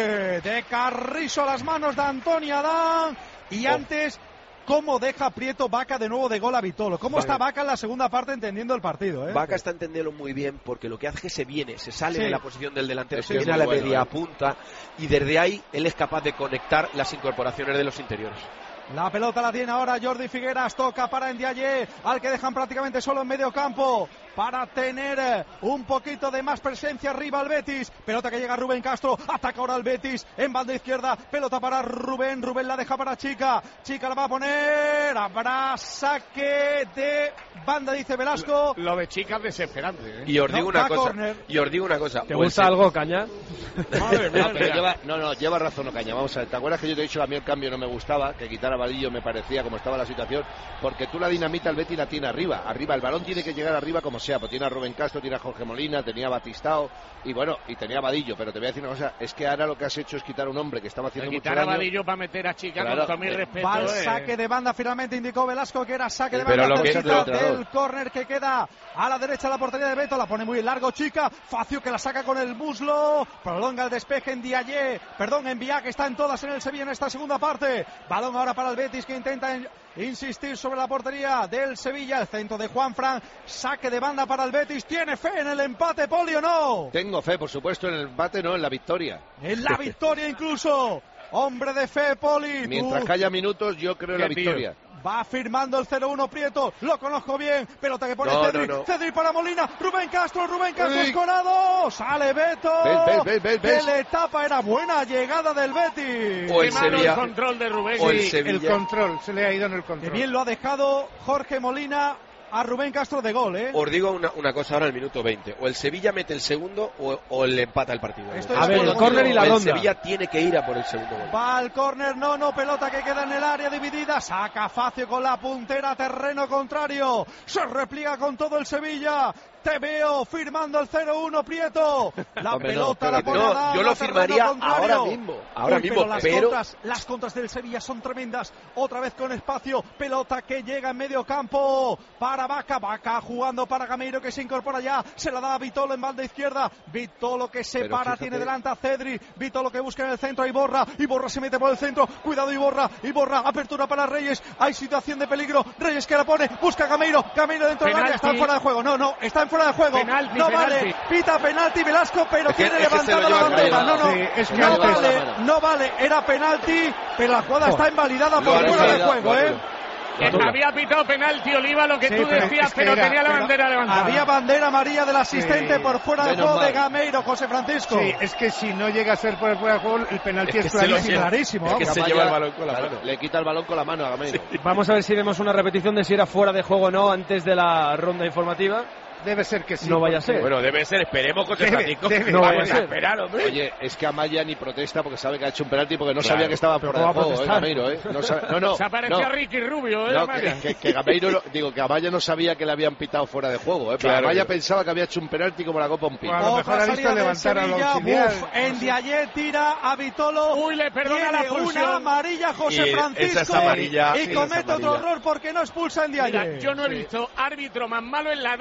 de Carrizo a las manos de Antonio Adán. Y oh. antes, cómo deja Prieto Vaca de nuevo de gol a Vitolo. Cómo vale. está Vaca en la segunda parte entendiendo el partido, ¿eh? Vaca está entendiendo muy bien porque lo que hace es que se viene, se sale sí. de la posición del delantero, sí, se viene a la bueno, media eh. punta y desde ahí él es capaz de conectar las incorporaciones de los interiores. La pelota la tiene ahora Jordi Figueras, toca para Ndiaye, al que dejan prácticamente solo en medio campo, para tener un poquito de más presencia arriba al Betis. Pelota que llega Rubén Castro, ataca ahora al Betis en banda izquierda, pelota para Rubén, Rubén la deja para Chica, Chica la va a poner, habrá saque de banda, dice Velasco. Lo de Chica es desesperante, ¿eh? Y os digo no, una cosa, corner. y os digo una cosa. ¿Te gusta algo, Caña? Madre mía, no, pero lleva, no, no, lleva razón, no, Caña. Vamos a ver, ¿te acuerdas que yo te he dicho que a mí el cambio no me gustaba? Que quitar a Vadillo me parecía como estaba la situación, porque tú la dinamita el Betis la tiene arriba, arriba, el balón tiene que llegar arriba como sea, pues tiene a Rubén Castro, tiene a Jorge Molina, tenía a Batistao, y bueno, y tenía a Vadillo, pero te voy a decir una cosa, es que ahora lo que has hecho es quitar a un hombre que estaba haciendo mucho daño. Quitar a Vadillo para meter a Chica, claro, con todo mi respeto. Va al eh. saque de banda, finalmente indicó Velasco que era saque de pero banda, lo que del córner que queda a la derecha de la portería de Beto, la pone muy largo Chica, Facio que la saca con el muslo, prolonga el despeje en Ndiaye, perdón, en Vía, que está en todas en el Sevilla en esta segunda parte, balón ahora para el Betis que intenta en, insistir sobre la portería del Sevilla, el centro de Juanfran, saque de banda para el Betis, ¿tiene fe en el empate, Poli, o no? Tengo fe, por supuesto, en el empate, no, en la victoria. En la victoria incluso, hombre de fe, Poli. Mientras que haya minutos, yo creo en la victoria. Tío. Va firmando el cero uno Prieto, lo conozco bien, pelota que pone no, Cedri, no, no. Cedri para Molina, Rubén Castro, Rubén Castro escorado, sale Beto, ¿Ves, ves, ves, ves? que le tapa, era buena llegada del Betis. O el Sevilla, el control de Rubén. O el, sí, el control, se le ha ido en el control. Que bien lo ha dejado Jorge Molina a Rubén Castro de gol, ¿eh? Os digo una, una cosa ahora al minuto veinte. O el Sevilla mete el segundo o, o le empata el partido. Esto a ver, el córner y la el ronda. Sevilla tiene que ir a por el segundo gol. Va al córner, no, no, pelota que queda en el área dividida. Saca Facio con la puntera, terreno contrario. Se repliega con todo el Sevilla. Te veo firmando el cero uno Prieto. La Hombre, pelota no, la pone no, a yo lo firmaría ahora mismo. Ahora Uy, mismo, pero las, pero... Contras, las contras del Sevilla son tremendas. Otra vez con espacio. Pelota que llega en medio campo para Vaca. Vaca jugando para Gameiro que se incorpora ya. Se la da a Vitolo en banda izquierda. Vitolo que se pero para, fíjate... tiene delante a Cedri. Vitolo que busca en el centro a Iborra. Iborra se mete por el centro. Cuidado Iborra. Iborra, apertura para Reyes. Hay situación de peligro. Reyes que la pone. Busca a Gameiro. Gameiro dentro del área. Está fuera de juego. No, no. Está en fuera de juego. Penalti, no penalti. vale. Pita penalti Velasco, pero es que, tiene es levantada que la bandera. No, no. Sí, es que no antes... vale. No vale. Era penalti, pero la jugada oh. está invalidada por fuera de juego, ¿eh? Que había pitado penalti, Oliva, lo que sí, tú pero decías, es que pero era, tenía la pero bandera levantada. Había bandera amarilla del asistente sí. por fuera de Menos juego mal. de Gameiro, José Francisco. Sí, es que si no llega a ser por el fuera de juego, el penalti es, es, que es clarísimo. clarísimo. Es que vamos. se lleva el balón con la Claro, mano. le quita el balón con la mano a Gameiro. Sí. Vamos a ver si vemos una repetición de si era fuera de juego o no antes de la ronda informativa. Debe ser que sí. No vaya a ser. Bueno, debe ser, esperemos José Debe, Francisco. debe. No vaya a Vamos a ser. esperar, hombre. Oye, es que Amaya ni protesta porque sabe que ha hecho un penalti porque no Claro, sabía que estaba pero fuera de ¿cómo va a juego, eh, protestar? Gameiro, eh. No, sabe, no, no. Se apareció no. a Ricky Rubio, ¿eh? No, que, que, que Gameiro, lo- digo, que Amaya no sabía que le habían pitado fuera de juego, eh. Pero Claro, Amaya claro. pensaba que había hecho un penalti como la Copa un pin. Bueno, a lo mejor Otra ha visto salida del levantar al Sevilla. auxiliar. Uf, Ndiaye tira a Vitolo. Uy, le perdona la Tiene expulsión. una amarilla José Y Francisco. esa es amarilla, y esa es comete otro amarilla. error porque no expulsa a Ndiaye. Mira, yo no he visto árbitro más malo en la edad que tengo.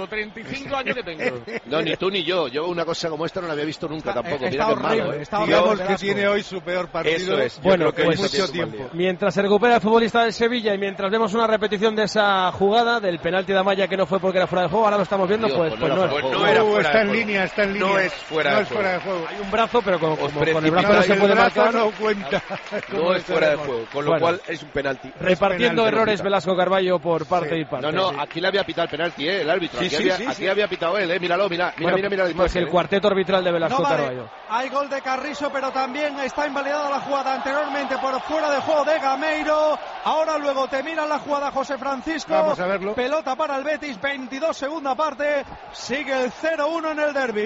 fútbol, treinta y cinco años que tengo. No, ni tú ni yo. Yo una cosa como esta no la había visto nunca está, tampoco. Mira que es malo. ¿eh? Digamos que tiene hoy su peor partido. Eso es. Bueno, que pues mucho tiempo. Mientras se recupera el futbolista del Sevilla y mientras vemos una repetición de esa jugada del penalti de Amaya que no fue porque era fuera de juego, ahora lo estamos viendo, Dios, pues, pues, no, pues no, no era fuera está de en juego. línea, está en línea. No es fuera, no de, es juego. fuera de juego. Hay un brazo, pero con, como, con el brazo no, no se puede marcar. No cuenta. No es fuera de juego, con lo bueno, cual es un penalti. Repartiendo penalti, errores Velasco Carballo por parte sí. y parte. No, no, aquí le había pitado el penalti, ¿eh? El árbitro. Sí, aquí sí, había, sí, aquí sí. había pitado él, ¿eh? Míralo, mira, mira, Bueno, mira, mira. pues el ¿eh? cuarteto arbitral de Velasco no vale. Carballo. Hay gol de Carrizo, pero también está invalidada la jugada anteriormente por fuera de juego de Gameiro. Ahora luego te mira la jugada José Francisco. Vamos a verlo. Pelota para el Betis, veintidós segunda parte. Sigue el cero uno en el derbi.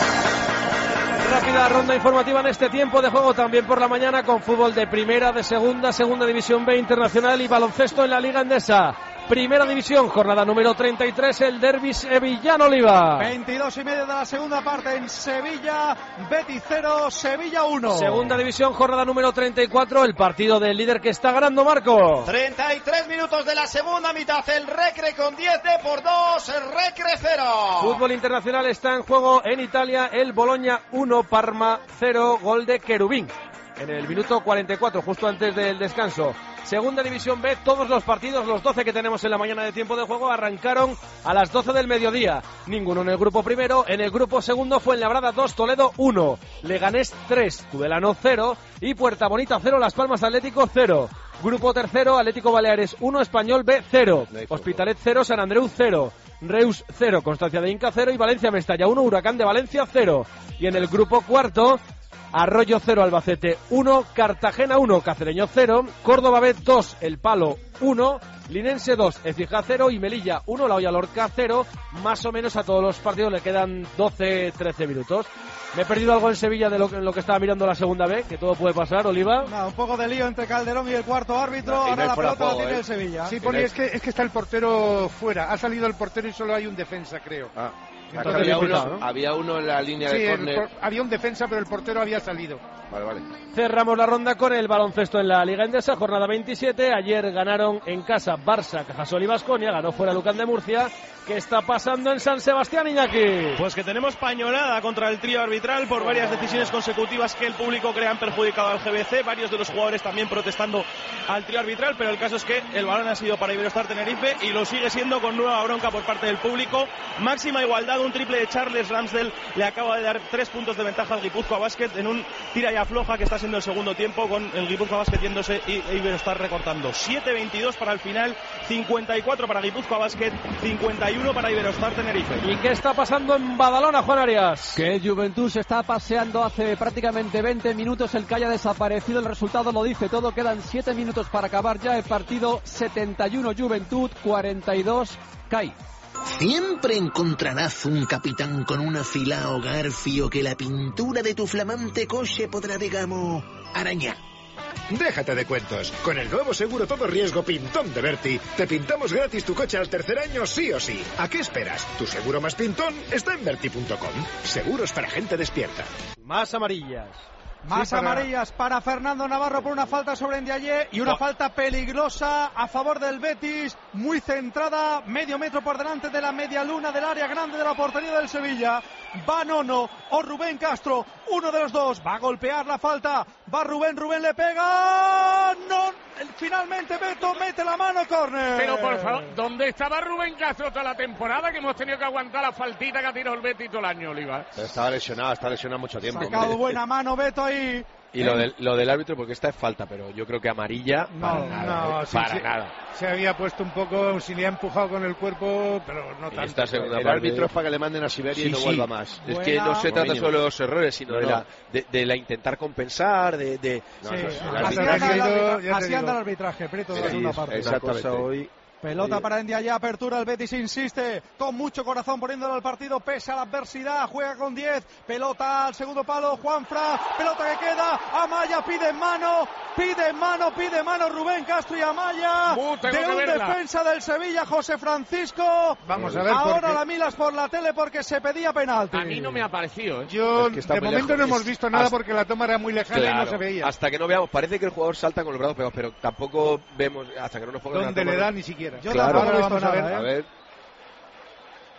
Rápida ronda informativa en este tiempo de juego también por la mañana con fútbol de primera, de segunda, segunda división B internacional y baloncesto en la Liga Endesa. Primera división, jornada número treinta y tres, el derbi Sevillano-Oliva. veintidós y medio de la segunda parte en Sevilla, Betis cero, Sevilla uno. Segunda división, jornada número treinta y cuatro, el partido del líder que está ganando, Marco. treinta y tres minutos de la segunda mitad, el Recre con diez de por dos, el Recre cero. Fútbol internacional está en juego en Italia, el Bologna uno, Parma cero, gol de Cherubín. En el minuto cuarenta y cuatro, justo antes del descanso. Segunda división B, todos los partidos, los doce que tenemos en la mañana de tiempo de juego, arrancaron a las doce del mediodía. Ninguno en el grupo primero, en el grupo segundo Fuenlabrada dos, Toledo uno, Leganés tres, Tudelano cero y Puerta Bonita cero, Las Palmas Atlético cero. Grupo tercero, Atlético Baleares uno, Español B cero, Hospitalet cero, San Andreu cero, Reus cero, Constancia de Inca cero y Valencia Mestalla uno, Huracán de Valencia cero. Y en el grupo cuarto, Arroyo cero, Albacete uno, Cartagena uno, Cacereño cero, Córdoba B dos, El Palo uno, Linense dos, Écija cero y Melilla uno, La Hoya Lorca cero. Más o menos a todos los partidos le quedan doce trece minutos. Me he perdido algo en Sevilla de lo, lo que estaba mirando la segunda B, que todo puede pasar, Oliva. No, un poco de lío entre Calderón y el cuarto árbitro. No, ahora la pelota juego, la tiene ¿eh? el Sevilla. Sí, Poli, es que, es que está el portero fuera. Ha salido el portero y solo hay un defensa, creo. Ah. Entonces, había, uno, ¿no? había uno en la línea sí, de córner. Había un defensa, pero el portero había salido. Vale, vale. Cerramos la ronda con el baloncesto en la Liga Endesa, jornada veintisiete. Ayer ganaron en casa Barça, Cajasol y Baskonia, ganó fuera Lucán de Murcia. ¿Qué está pasando en San Sebastián, Iñaki? Pues que tenemos pañolada contra el trío arbitral por varias decisiones consecutivas que el público cree han perjudicado al G B C. Varios de los jugadores también protestando al trío arbitral, pero el caso es que el balón ha sido para Iberostar Tenerife y lo sigue siendo con nueva bronca por parte del público. Máxima igualdad, un triple de Charles Ramsdell le acaba de dar tres puntos de ventaja al Guipúzcoa Basket en un tira y afloja que está siendo el segundo tiempo, con el Guipúzcoa Basket yéndose y Iberostar recortando. siete veintidós para el final, cincuenta y cuatro para Guipúzcoa Basket, cincuenta y uno para Iberostar Tenerife. ¿Y qué está pasando en Badalona, Juan Arias? Que el Juventud se está paseando hace prácticamente veinte minutos, el que haya desaparecido, el resultado lo dice todo, quedan siete minutos para acabar ya el partido. Setenta y uno Juventud, cuarenta y dos C A I. Siempre encontrarás un capitán con un afilado garfio que la pintura de tu flamante coche podrá, digamos, arañar. Déjate de cuentos. Con el nuevo seguro todo riesgo Pintón de Berti, te pintamos gratis tu coche al tercer año sí o sí. ¿A qué esperas? Tu seguro más pintón está en berti punto com. Seguros para gente despierta. Más amarillas. Más sí, para... amarillas para Fernando Navarro por una falta sobre Ndiaye y una oh. falta peligrosa a favor del Betis, muy centrada, medio metro por delante de la media luna del área grande de la portería del Sevilla. Va Nono o Rubén Castro, uno de los dos, va a golpear la falta, va Rubén, Rubén le pega, no, finalmente Beto mete la mano, córner. Pero por favor, ¿dónde estaba Rubén Castro toda la temporada que hemos tenido que aguantar la faltita que ha tirado el Betis todo el año, Oliva? Pero estaba lesionado, está lesionado mucho tiempo. Sacado hombre. Buena mano Beto ahí. Y lo del, lo del árbitro, porque esta es falta, pero yo creo que amarilla no, para nada. No, ¿eh? sí, para sí, nada. Se había puesto un poco, si le ha empujado con el cuerpo, pero no tanto. Esta segunda el parte... árbitro es para que le manden a Siberia sí, y no sí. vuelva más. Es Buena. que no se trata solo de los errores, sino no, de, la, de, de la intentar compensar, de... de... No, sí, el arbitraje, así anda el arbitraje, Prieto, de la segunda parte. Exactamente. Hoy... Pelota para Ndiaye, apertura, el Betis insiste, con mucho corazón poniéndolo al partido, pese a la adversidad, juega con diez, pelota al segundo palo, Juanfra, pelota que queda, Amaya pide mano, pide mano, pide mano Rubén Castro y Amaya, uh, de un defensa del Sevilla, José Francisco. Vamos a ver. Ahora la miras por la tele porque se pedía penalti. A mí no me ha parecido, ¿eh? Yo, es que de momento lejos. no hemos visto nada hasta... porque la toma era muy lejana claro, y no se veía. Hasta que no veamos, parece que el jugador salta con los brazos pegados, pero tampoco vemos, hasta que no nos pongan ¿Dónde le da ni siquiera? Yo claro, tampoco he visto nada, ¿eh? A ver.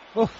Uf.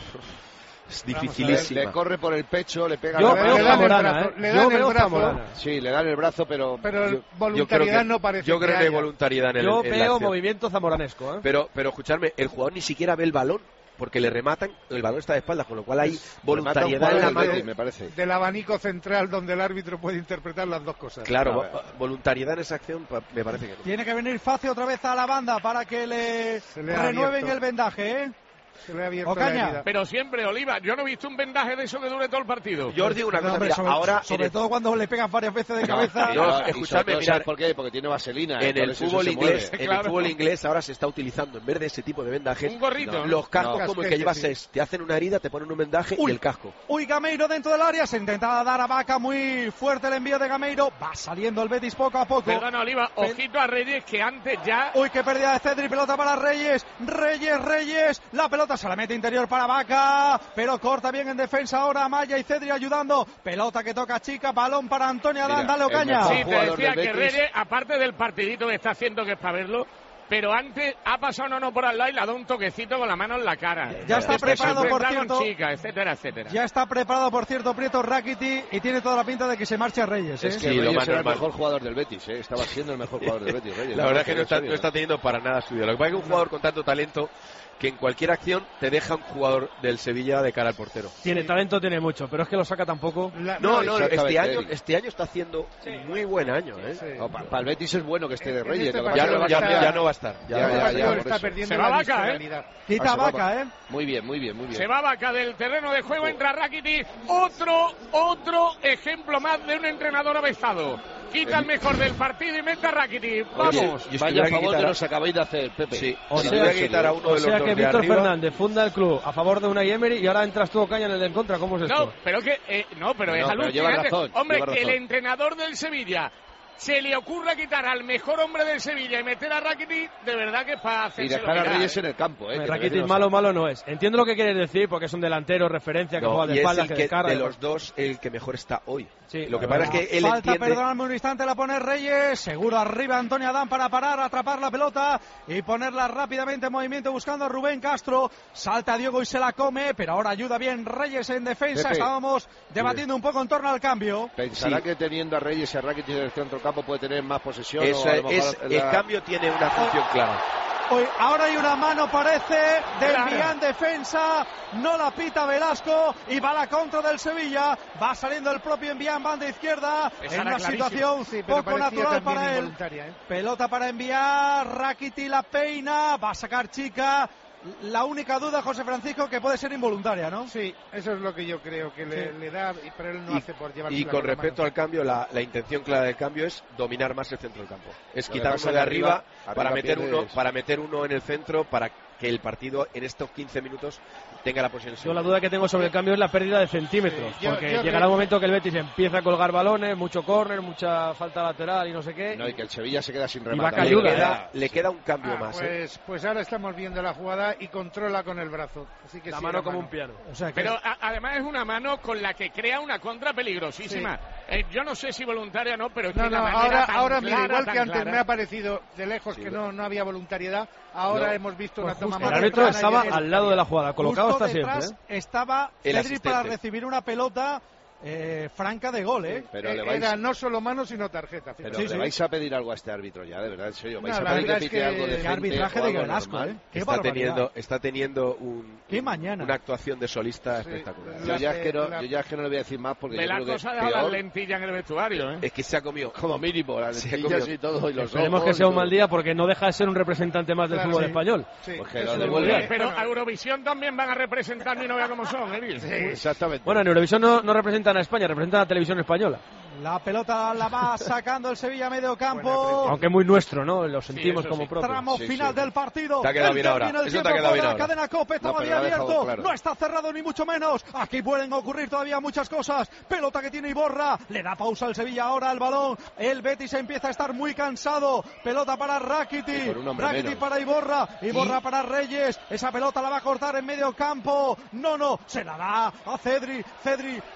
Es dificilísimo. Le corre por el pecho, le pega yo la veo le dan Zamorana, ¿eh? Le dan el brazo. Zamorana. Sí, le dan el brazo, pero... Pero yo, voluntariedad yo que, no parece Yo creo que, que hay haya. voluntariedad en el Yo en veo la movimiento zamoranesco, ¿eh? Pero, pero escuchadme, el jugador ni siquiera ve el balón, porque le rematan, el balón está de espaldas, con lo cual hay voluntariedad en la mano. Me parece. Del abanico central donde el árbitro puede interpretar las dos cosas. Claro, voluntariedad en esa acción me parece que no. Tiene que venir Facio otra vez a la banda para que le, le renueven abierto. el vendaje, ¿eh? Se le ha abierto Ocaña. la herida. Pero siempre, Oliva, yo no he visto un vendaje de eso que dure todo el partido. Yo os digo una No, cosa, hombre, mira, sobre, ahora... sobre el, todo cuando le pegan varias veces de cabeza. no, No, escuchadme, mirad, mirad. ¿por qué? Porque tiene vaselina. En el entonces fútbol eso se inglés, mueve. en Claro. el fútbol inglés ahora se está utilizando, en vez de ese tipo de vendajes, Un gorrito, ¿no? los cascos No. como el Casquete, que llevas sí. es, te hacen una herida, te ponen un vendaje Uy. y el casco. Uy, Gameiro dentro del área, se intenta dar a Vaca, muy fuerte el envío de Gameiro, va saliendo el Betis poco a poco. Perdona, Oliva, ojito a Reyes, que antes ya... Uy, qué pérdida de Cedri, pelota para Reyes, Reyes, Reyes, la pelota se la mete interior para Vaca, pero corta bien en defensa ahora Maya y Cedri ayudando, pelota que toca chica, balón para Antonio Adán, Mira, dale el Ocaña. mejor Sí, te jugador decía del que Betis. Reyes, aparte del partidito que está haciendo, que es para verlo, pero antes ha pasado no no por al lado y le ha dado un toquecito con la mano en la cara. Ya está Después preparado, se por enfrentaron cierto. Chica, etcétera, etcétera. Ya está preparado, por cierto, Prieto Rakiti y tiene toda la pinta de que se marche a Reyes, ¿eh? Es que Sí, lo Reyes más era el normal. mejor jugador del Betis, ¿eh? Estaba siendo el mejor jugador del Betis, Reyes. La verdad es que no está, serio, no está teniendo para nada suyo. Lo que pasa es que un jugador con tanto talento que en cualquier acción te deja un jugador del Sevilla de cara al portero. Tiene talento, tiene mucho, pero es que lo saca tampoco. La- No, no, este exactamente. año, este año está haciendo muy buen año, ¿eh? Sí. No, para el Betis es bueno que esté de En Reyes. este lo que Ya, pasa no, es que ya, va a ya estar- no va a estar. Ya, Ya, ya, ya, El ya, partido por está eso. perdiendo Se va la Vaca, ¿eh? visceralidad. Quita Ah, se va Vaca, ¿eh? Muy bien, muy bien, muy bien. Se va Vaca del terreno de juego, entra Rakitic, otro, otro ejemplo más de un entrenador avesado. Quita el mejor del partido y mete a Rakitic. Vamos. Oye, Y si vaya tuviera que favor quitar que a- nos acabáis de hacer, Pepe. Sí, O si sea, tuviera que quitar a uno O de sea los que dos de Víctor arriba, Fernández funda el club a favor de Unai Emery y ahora entras tú, Ocaña, en el de en contra. ¿Cómo es esto? No, pero que eh, no, pero No, es pero lleva alucinante. razón, Hombre, lleva que el razón. entrenador del Sevilla se le ocurra quitar al mejor hombre del Sevilla y meter a Rakitic, de verdad que es para Y hacerse dejar a Reyes en el campo, ¿eh? que Rakitic también malo, lo malo no es. Entiendo lo que quieres decir, porque es un delantero, referencia, que no, juega de y es espaldas, el que que, descarga. de los dos el que mejor está hoy. Sí, Lo que la pasa es verdad. que él Falta, entiende... perdonadme un instante, la pone Reyes, seguro arriba Antonio Adán para parar, atrapar la pelota y ponerla rápidamente en movimiento buscando a Rubén Castro, salta Diego y se la come, pero ahora ayuda bien Reyes en defensa. Pepe. Estábamos debatiendo un poco en torno al cambio. Pensará Sí. que teniendo a Reyes y a Rakitic en el centro campo puede tener más posesión. Eso o a es, lo mejor es- la- el cambio tiene una función clara. Hoy, ahora hay una mano, parece, del Claro. Millán defensa, no la pita Velasco y va la contra del Sevilla, va saliendo el propio Envián, banda izquierda, Esa en era una clarísimo. situación Sí, pero poco parecía natural también para él. involuntaria, ¿eh? Pelota para enviar, Rakiti la peina, va a sacar chica. La única duda, José Francisco, que puede ser involuntaria, ¿no? Sí, eso es lo que yo creo que le, Sí. le da, y- pero él no Y, hace por llevarse y la con con la respecto mano. al cambio, la, la intención clara del cambio es dominar más el centro del campo. Es Lo que quitar pasa uno de es que arriba, arriba- para, arriba meter uno, pierdes- para meter uno en el centro para que el partido en estos quince minutos tenga la posesión. Yo la duda que tengo sobre el cambio es la pérdida de centímetros, Sí, yo- porque yo llegará re- un momento que el Betis empieza a colgar balones, mucho córner, mucha falta lateral y no sé qué. No, y que el Sevilla se queda sin Y rematar. Vaca le, ayuda, queda, le queda un cambio Ah, más. ¿eh? pues, pues ahora estamos viendo la jugada y controla con el brazo. Así que La sí, mano era como un piano. O sea que Pero a- además es una mano con la que crea una contra peligrosísima. Eh, yo no sé si voluntaria o no, pero es No, que no, la manera ahora, tan ahora mira, clara, igual tan que antes clara. me ha parecido de lejos Sí, que lo- no, no había voluntariedad, ahora No. hemos visto Pues una toma justo más El árbitro temprana y estaba bien. al lado de la jugada, colocado justo está detrás siempre. ¿eh? estaba El Cedric para asistente. recibir una pelota eh, franca de gol, ¿eh? Pero Eh, le vais, Era no solo mano, sino tarjeta. pero fíjate. le sí. vais a pedir algo a este árbitro ya, de verdad, en serio. Vais No, a la pedir que verdad es pite que- algo qué de Qué arbitraje de Velasco, ¿eh? Qué Está barbaridad. teniendo, está teniendo un, Qué mañana. una actuación de solista Sí. espectacular. Yo La- ya, es que no, la- yo ya es que no le voy a decir más porque yo Velasco creo que se ha dejado las peor, lentillas en el vestuario, ¿eh? Es que se ha comido. como mínimo, las Se ha lentillas comido. y todo, y los Esperemos ojos que sea y un todo. mal día porque no deja de ser un representante más del Claro, fútbol sí. español. Sí, Pues que eso lo es devuelva. bueno. Pero Bueno, a Eurovisión también van a representar y no vea cómo son, ¿eh? Exactamente. Bueno, en Eurovisión no, no representan a España, representan a la televisión española. La pelota la va sacando el Sevilla a medio campo. Aunque muy nuestro, ¿no? Lo sentimos eso como sí. propio. Tramo Sí, final sí. del partido. Te ha quedado El bien derbi ahora. en el Eso te ha tiempo quedado bien fuera. ahora. Cadena Cope No, todavía pero lo ha dejado abierto. claro. No está cerrado ni mucho menos. Aquí pueden ocurrir todavía muchas cosas. Pelota que tiene Iborra. Le da pausa al Sevilla ahora al balón. El Betis empieza a estar muy cansado. Pelota para Y Rakiti. con un hombre Rakiti menos. para Iborra. Iborra para Reyes. Esa pelota la va a cortar en medio campo. No, no. Se la da a Cedri. Cedri.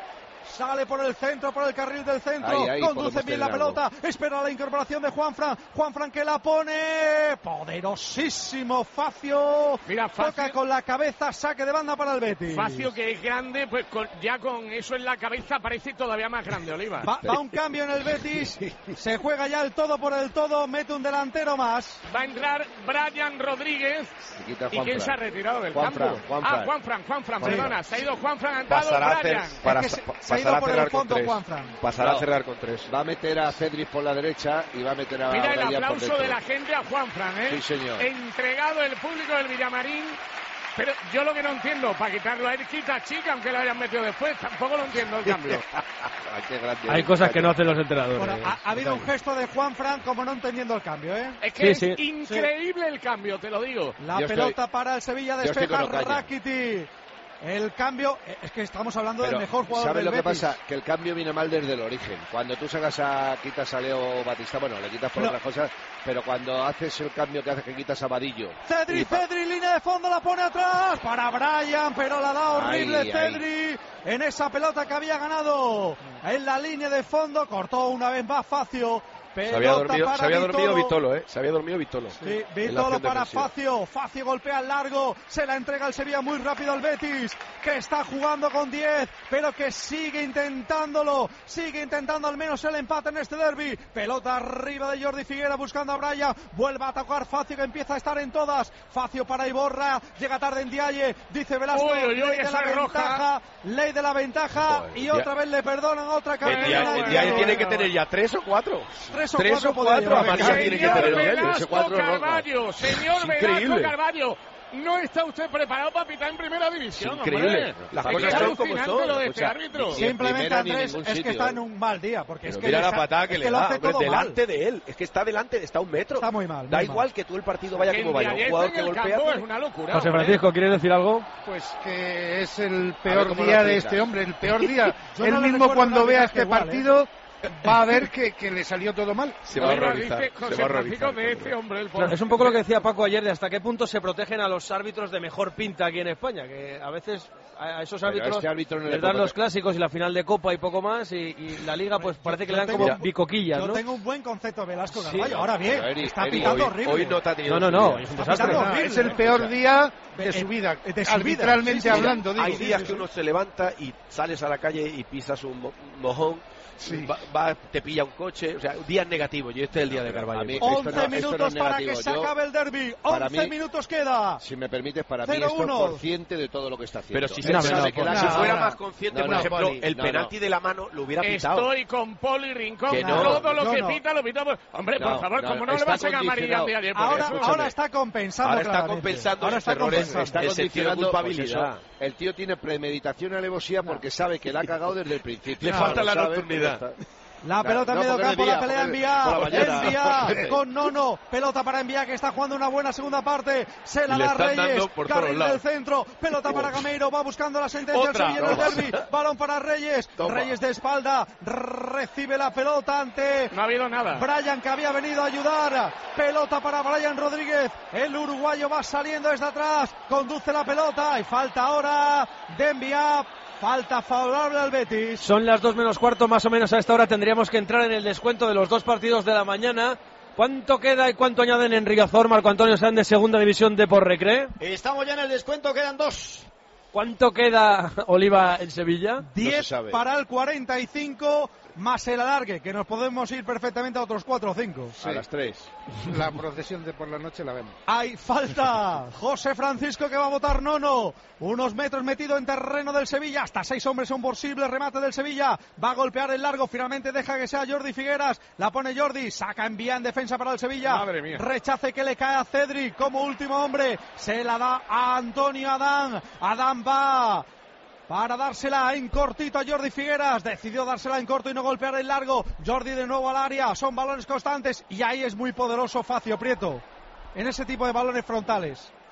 sale por el centro, por el carril del centro, ahí, ahí, conduce bien la pelota, algo. espera la incorporación de Juanfran, Juanfran que la pone, poderosísimo Facio, Mira, Facio, toca con la cabeza, saque de banda para el Betis. Facio que es grande, pues con, ya con eso en la cabeza parece todavía más grande, Oliva. Va, va un cambio en el Betis, se juega ya el todo por el todo, mete un delantero más. Va a entrar Brian Rodríguez. ¿Y quién se ha retirado del Juan campo? Fran, Juan Fran. Ah, Juanfran, Juanfran, Juan perdona, se ha ido Juanfran, ha entrado Pasará a Brian. hacer, para, es que pa, se, se ha ido por el fondo Juanfran. Pasará no, a cerrar con tres. Va a meter a Cedric por la derecha y va a meter a Mira el Brian por aplauso dentro. de la gente a Juanfran, ¿eh? Sí, señor. Entregado el público del Villamarín. Pero yo lo que no entiendo, para quitarlo a él, quita Chica, aunque lo hayan metido después, tampoco lo entiendo el cambio. Ay, qué grande. Hay cosas que no hacen los entrenadores. Bueno, ha, ha habido un gesto de Juanfran como no entendiendo el cambio, ¿eh? Es que Sí, es sí. increíble el cambio, te lo digo. La Yo pelota estoy- para el Sevilla, yo estoy despeja con Ocaña. Rakiti. El cambio, es que estamos hablando Pero, del mejor jugador ¿sabes del lo que Betis. pasa? Que el cambio viene mal desde el origen. Cuando tú sacas a, quitas a Leo Batista, bueno, le quitas por Pero- otras cosas, pero cuando haces el cambio que hace que quitas a Vadillo. Cedri, y pa- Cedri, línea de fondo, la pone atrás para Brian, pero la da horrible Ahí, Cedri en esa pelota que había ganado en la línea de fondo, cortó una vez más Facio. Se había dormido, para se había dormido Vitolo. Vitolo, ¿eh? Se había dormido Vitolo. Sí, En la Vitolo acción para defensiva. Facio, Facio golpea al largo, se la entrega el Sevilla muy rápido al Betis, que está jugando con diez, pero que sigue intentándolo, sigue intentando al menos el empate en este derbi. Pelota arriba de Jordi Figuera buscando a Brian, vuelve a atacar Facio que empieza a estar en todas, Facio para Iborra, llega tarde en Diaye, dice Velasco, Uy, uy, uy, ley de esa la es roja. ventaja, ley de la ventaja, Joder, y ya- otra vez le perdonan otra El carrera. día, bueno, el día bueno, tiene que bueno. tener ya tres o cuatro. Tres o Tres cuatro o podría cuatro llevar. amarillas tiene que Señor tener él. Velasco Ese cuatro rojas. Carvalho, señor Es Velasco increíble. Carvalho, no está usted preparado para pitar en primera división, Es increíble. hombre. Las Es cosas que es son como alucinante son. lo de este Escucha, árbitro. ni- Simplemente primera ni Andrés ningún es que sitio, está ¿eh? en un mal día, porque es Pero que mira les la ha- patada es que que le lo da, hace hombre, todo delante mal. de él. Es que está delante, está a un metro. Está muy mal, Da muy igual mal. que tú el partido vaya Que como vaya. Un embriaguez jugador en que el golpea. campo pues, es una locura. José hombre. Francisco, ¿quieres decir algo? Pues que es el A peor ver cómo lo día de aplicas. este hombre, el peor día. Yo Él no le mismo recuerdo cuando una vea arbitraje este igual, ¿eh? partido va a ver que, que le salió todo mal. Se va a Oliva, horrorizar. dice Se José va a Francisco horrorizar. de este hombre, el Claro, pobre. es un poco lo que decía Paco ayer de hasta qué punto se protegen a los árbitros de mejor pinta aquí en España, que a veces a a esos Pero a árbitros este árbitro no le les dan puede- los clásicos y la final de Copa y poco más, y, y la Liga pues Yo- parece que yo le dan tengo- como bicoquillas, Yo ¿no? tengo un buen concepto de Velasco Sí. Carvalho. Ahora bien, Pero Eri, está Eri, pitando Hoy, horrible. hoy no te ha tenido. No, no, no, día. es un Está desastre. pitando No, horrible. es el peor día de Eh, su vida, de su vida. arbitralmente Sí, sí, sí. hablando. Digo. Hay días que uno se levanta y sales a la calle y pisas un mo- mojón, va, va- te pilla un coche, o sea, días negativos. Y este es el día de Carvalho. A mí- Esto no- once esto no minutos es para que negativo. se Yo- acabe el derbi. para once mí- minutos queda. Si me permites, para mí cero esto es uno. consciente de todo lo que está haciendo. Pero si, Él se, No, sabe no, que no, la si no, fuera no. más consciente, No, por no, ejemplo, Poli, el no, penalti no. de la mano lo hubiera pitado. Estoy con Poli Rincón. Que no. Todo lo No, que no. pita lo pita. Hombre, por No, favor, no, como no le está va a sacar amarilla condicionado. al día de por Ahora, eso. ahora está compensando. Ahora está claramente. compensando Ahora sus está errores. compensando. Está el sentido de condicionando, pues culpabilidad. eso, el tío tiene premeditación y alevosía porque sabe que la ha cagado desde el principio. Le falta Lo la sabe, nocturnidad. pues ya está. La pelota en No, medio porque campo, es la día, pelea porque envía, por la mañana. envía con Nono, pelota para enviar que está jugando una buena segunda parte, se la Y le da están Reyes, dando por todos carril lados. del centro, pelota para Gameiro, va buscando la sentencia Otra. al Sevilla en el Toma. derbi, balón para Reyes, Toma. Reyes de espalda, recibe la pelota ante No ha habido nada. Brian que había venido a ayudar, pelota para Brian Rodríguez, el uruguayo va saliendo desde atrás, conduce la pelota y falta ahora de enviar. Falta favorable al Betis. Son las dos menos cuarto, más o menos a esta hora tendríamos que entrar en el descuento de los dos partidos de la mañana. ¿Cuánto queda y cuánto añaden en Riazor, Marco Antonio Sanz de Segunda División de por Recre? Estamos ya en el descuento, quedan dos. ¿Cuánto queda Oliva en Sevilla? diez sabe. para el cuarenta y cinco más el alargue, que nos podemos ir perfectamente a otros cuatro o cinco. A las tres. La procesión de por la noche la vemos. Hay falta. José Francisco que va a votar Nono. Unos metros metido en terreno del Sevilla. Hasta seis hombres son posibles. Remate del Sevilla. Va a golpear el largo. Finalmente deja que sea Jordi Figueras. La pone Jordi. Saca en vía en defensa para el Sevilla. Madre mía. Rechace que le cae a Cedric como último hombre. Se la da a Antonio Adán. Adán va para dársela en cortito a Jordi Figueras. Decidió dársela en corto y no golpear el largo. Jordi de nuevo al área. Son balones constantes y ahí es muy poderoso Facio Prieto en ese tipo de balones frontales.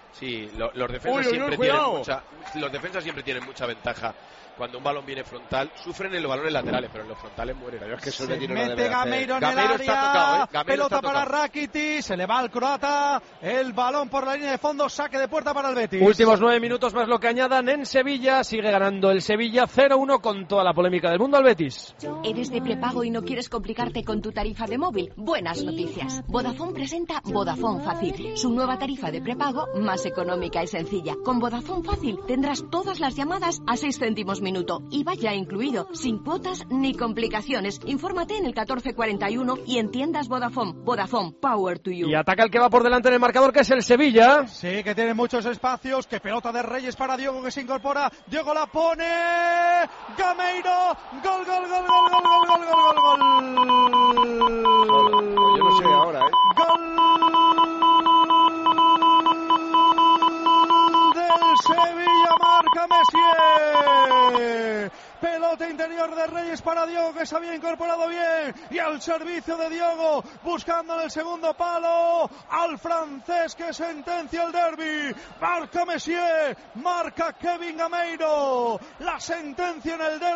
Sí, lo, los defensas uy, siempre uy, tienen mucha, los defensas siempre tienen mucha ventaja. Cuando un balón viene frontal, sufren en los balones laterales, pero en los frontales mueren. Es que se mete Gameiro en el área, tocado, ¿eh? pelota para Rakitic, se le va al croata, el balón por la línea de fondo, saque de puerta para el Betis. Últimos nueve minutos más lo que añadan en Sevilla, sigue ganando el Sevilla cero uno con toda la polémica del mundo al Betis. ¿Eres de prepago y no quieres complicarte con tu tarifa de móvil? Buenas noticias. Vodafone presenta Vodafone Fácil, su nueva tarifa de prepago más económica y sencilla. Con Vodafone Fácil tendrás todas las llamadas a seis céntimos minuto, I V A ya incluido, sin cuotas ni complicaciones. Infórmate en el catorce cuarenta y uno y en tiendas Vodafone. Vodafone, power to you. Y ataca el que va por delante en el marcador, que es el Sevilla. Sí, que tiene muchos espacios, que pelota de Reyes para Diogo, que se incorpora, Diogo la pone, Gameiro, gol, gol, gol, gol, gol, gol, gol, gol, gol. Yo no sé ahora, ¿eh? Gol del Sevilla, marca Messier. Pelota interior de Reyes para Diogo, que se había incorporado bien, y al servicio de Diogo, buscando en el segundo palo al francés que sentencia el derbi. Marca Messier, marca Kevin Gameiro, la sentencia en el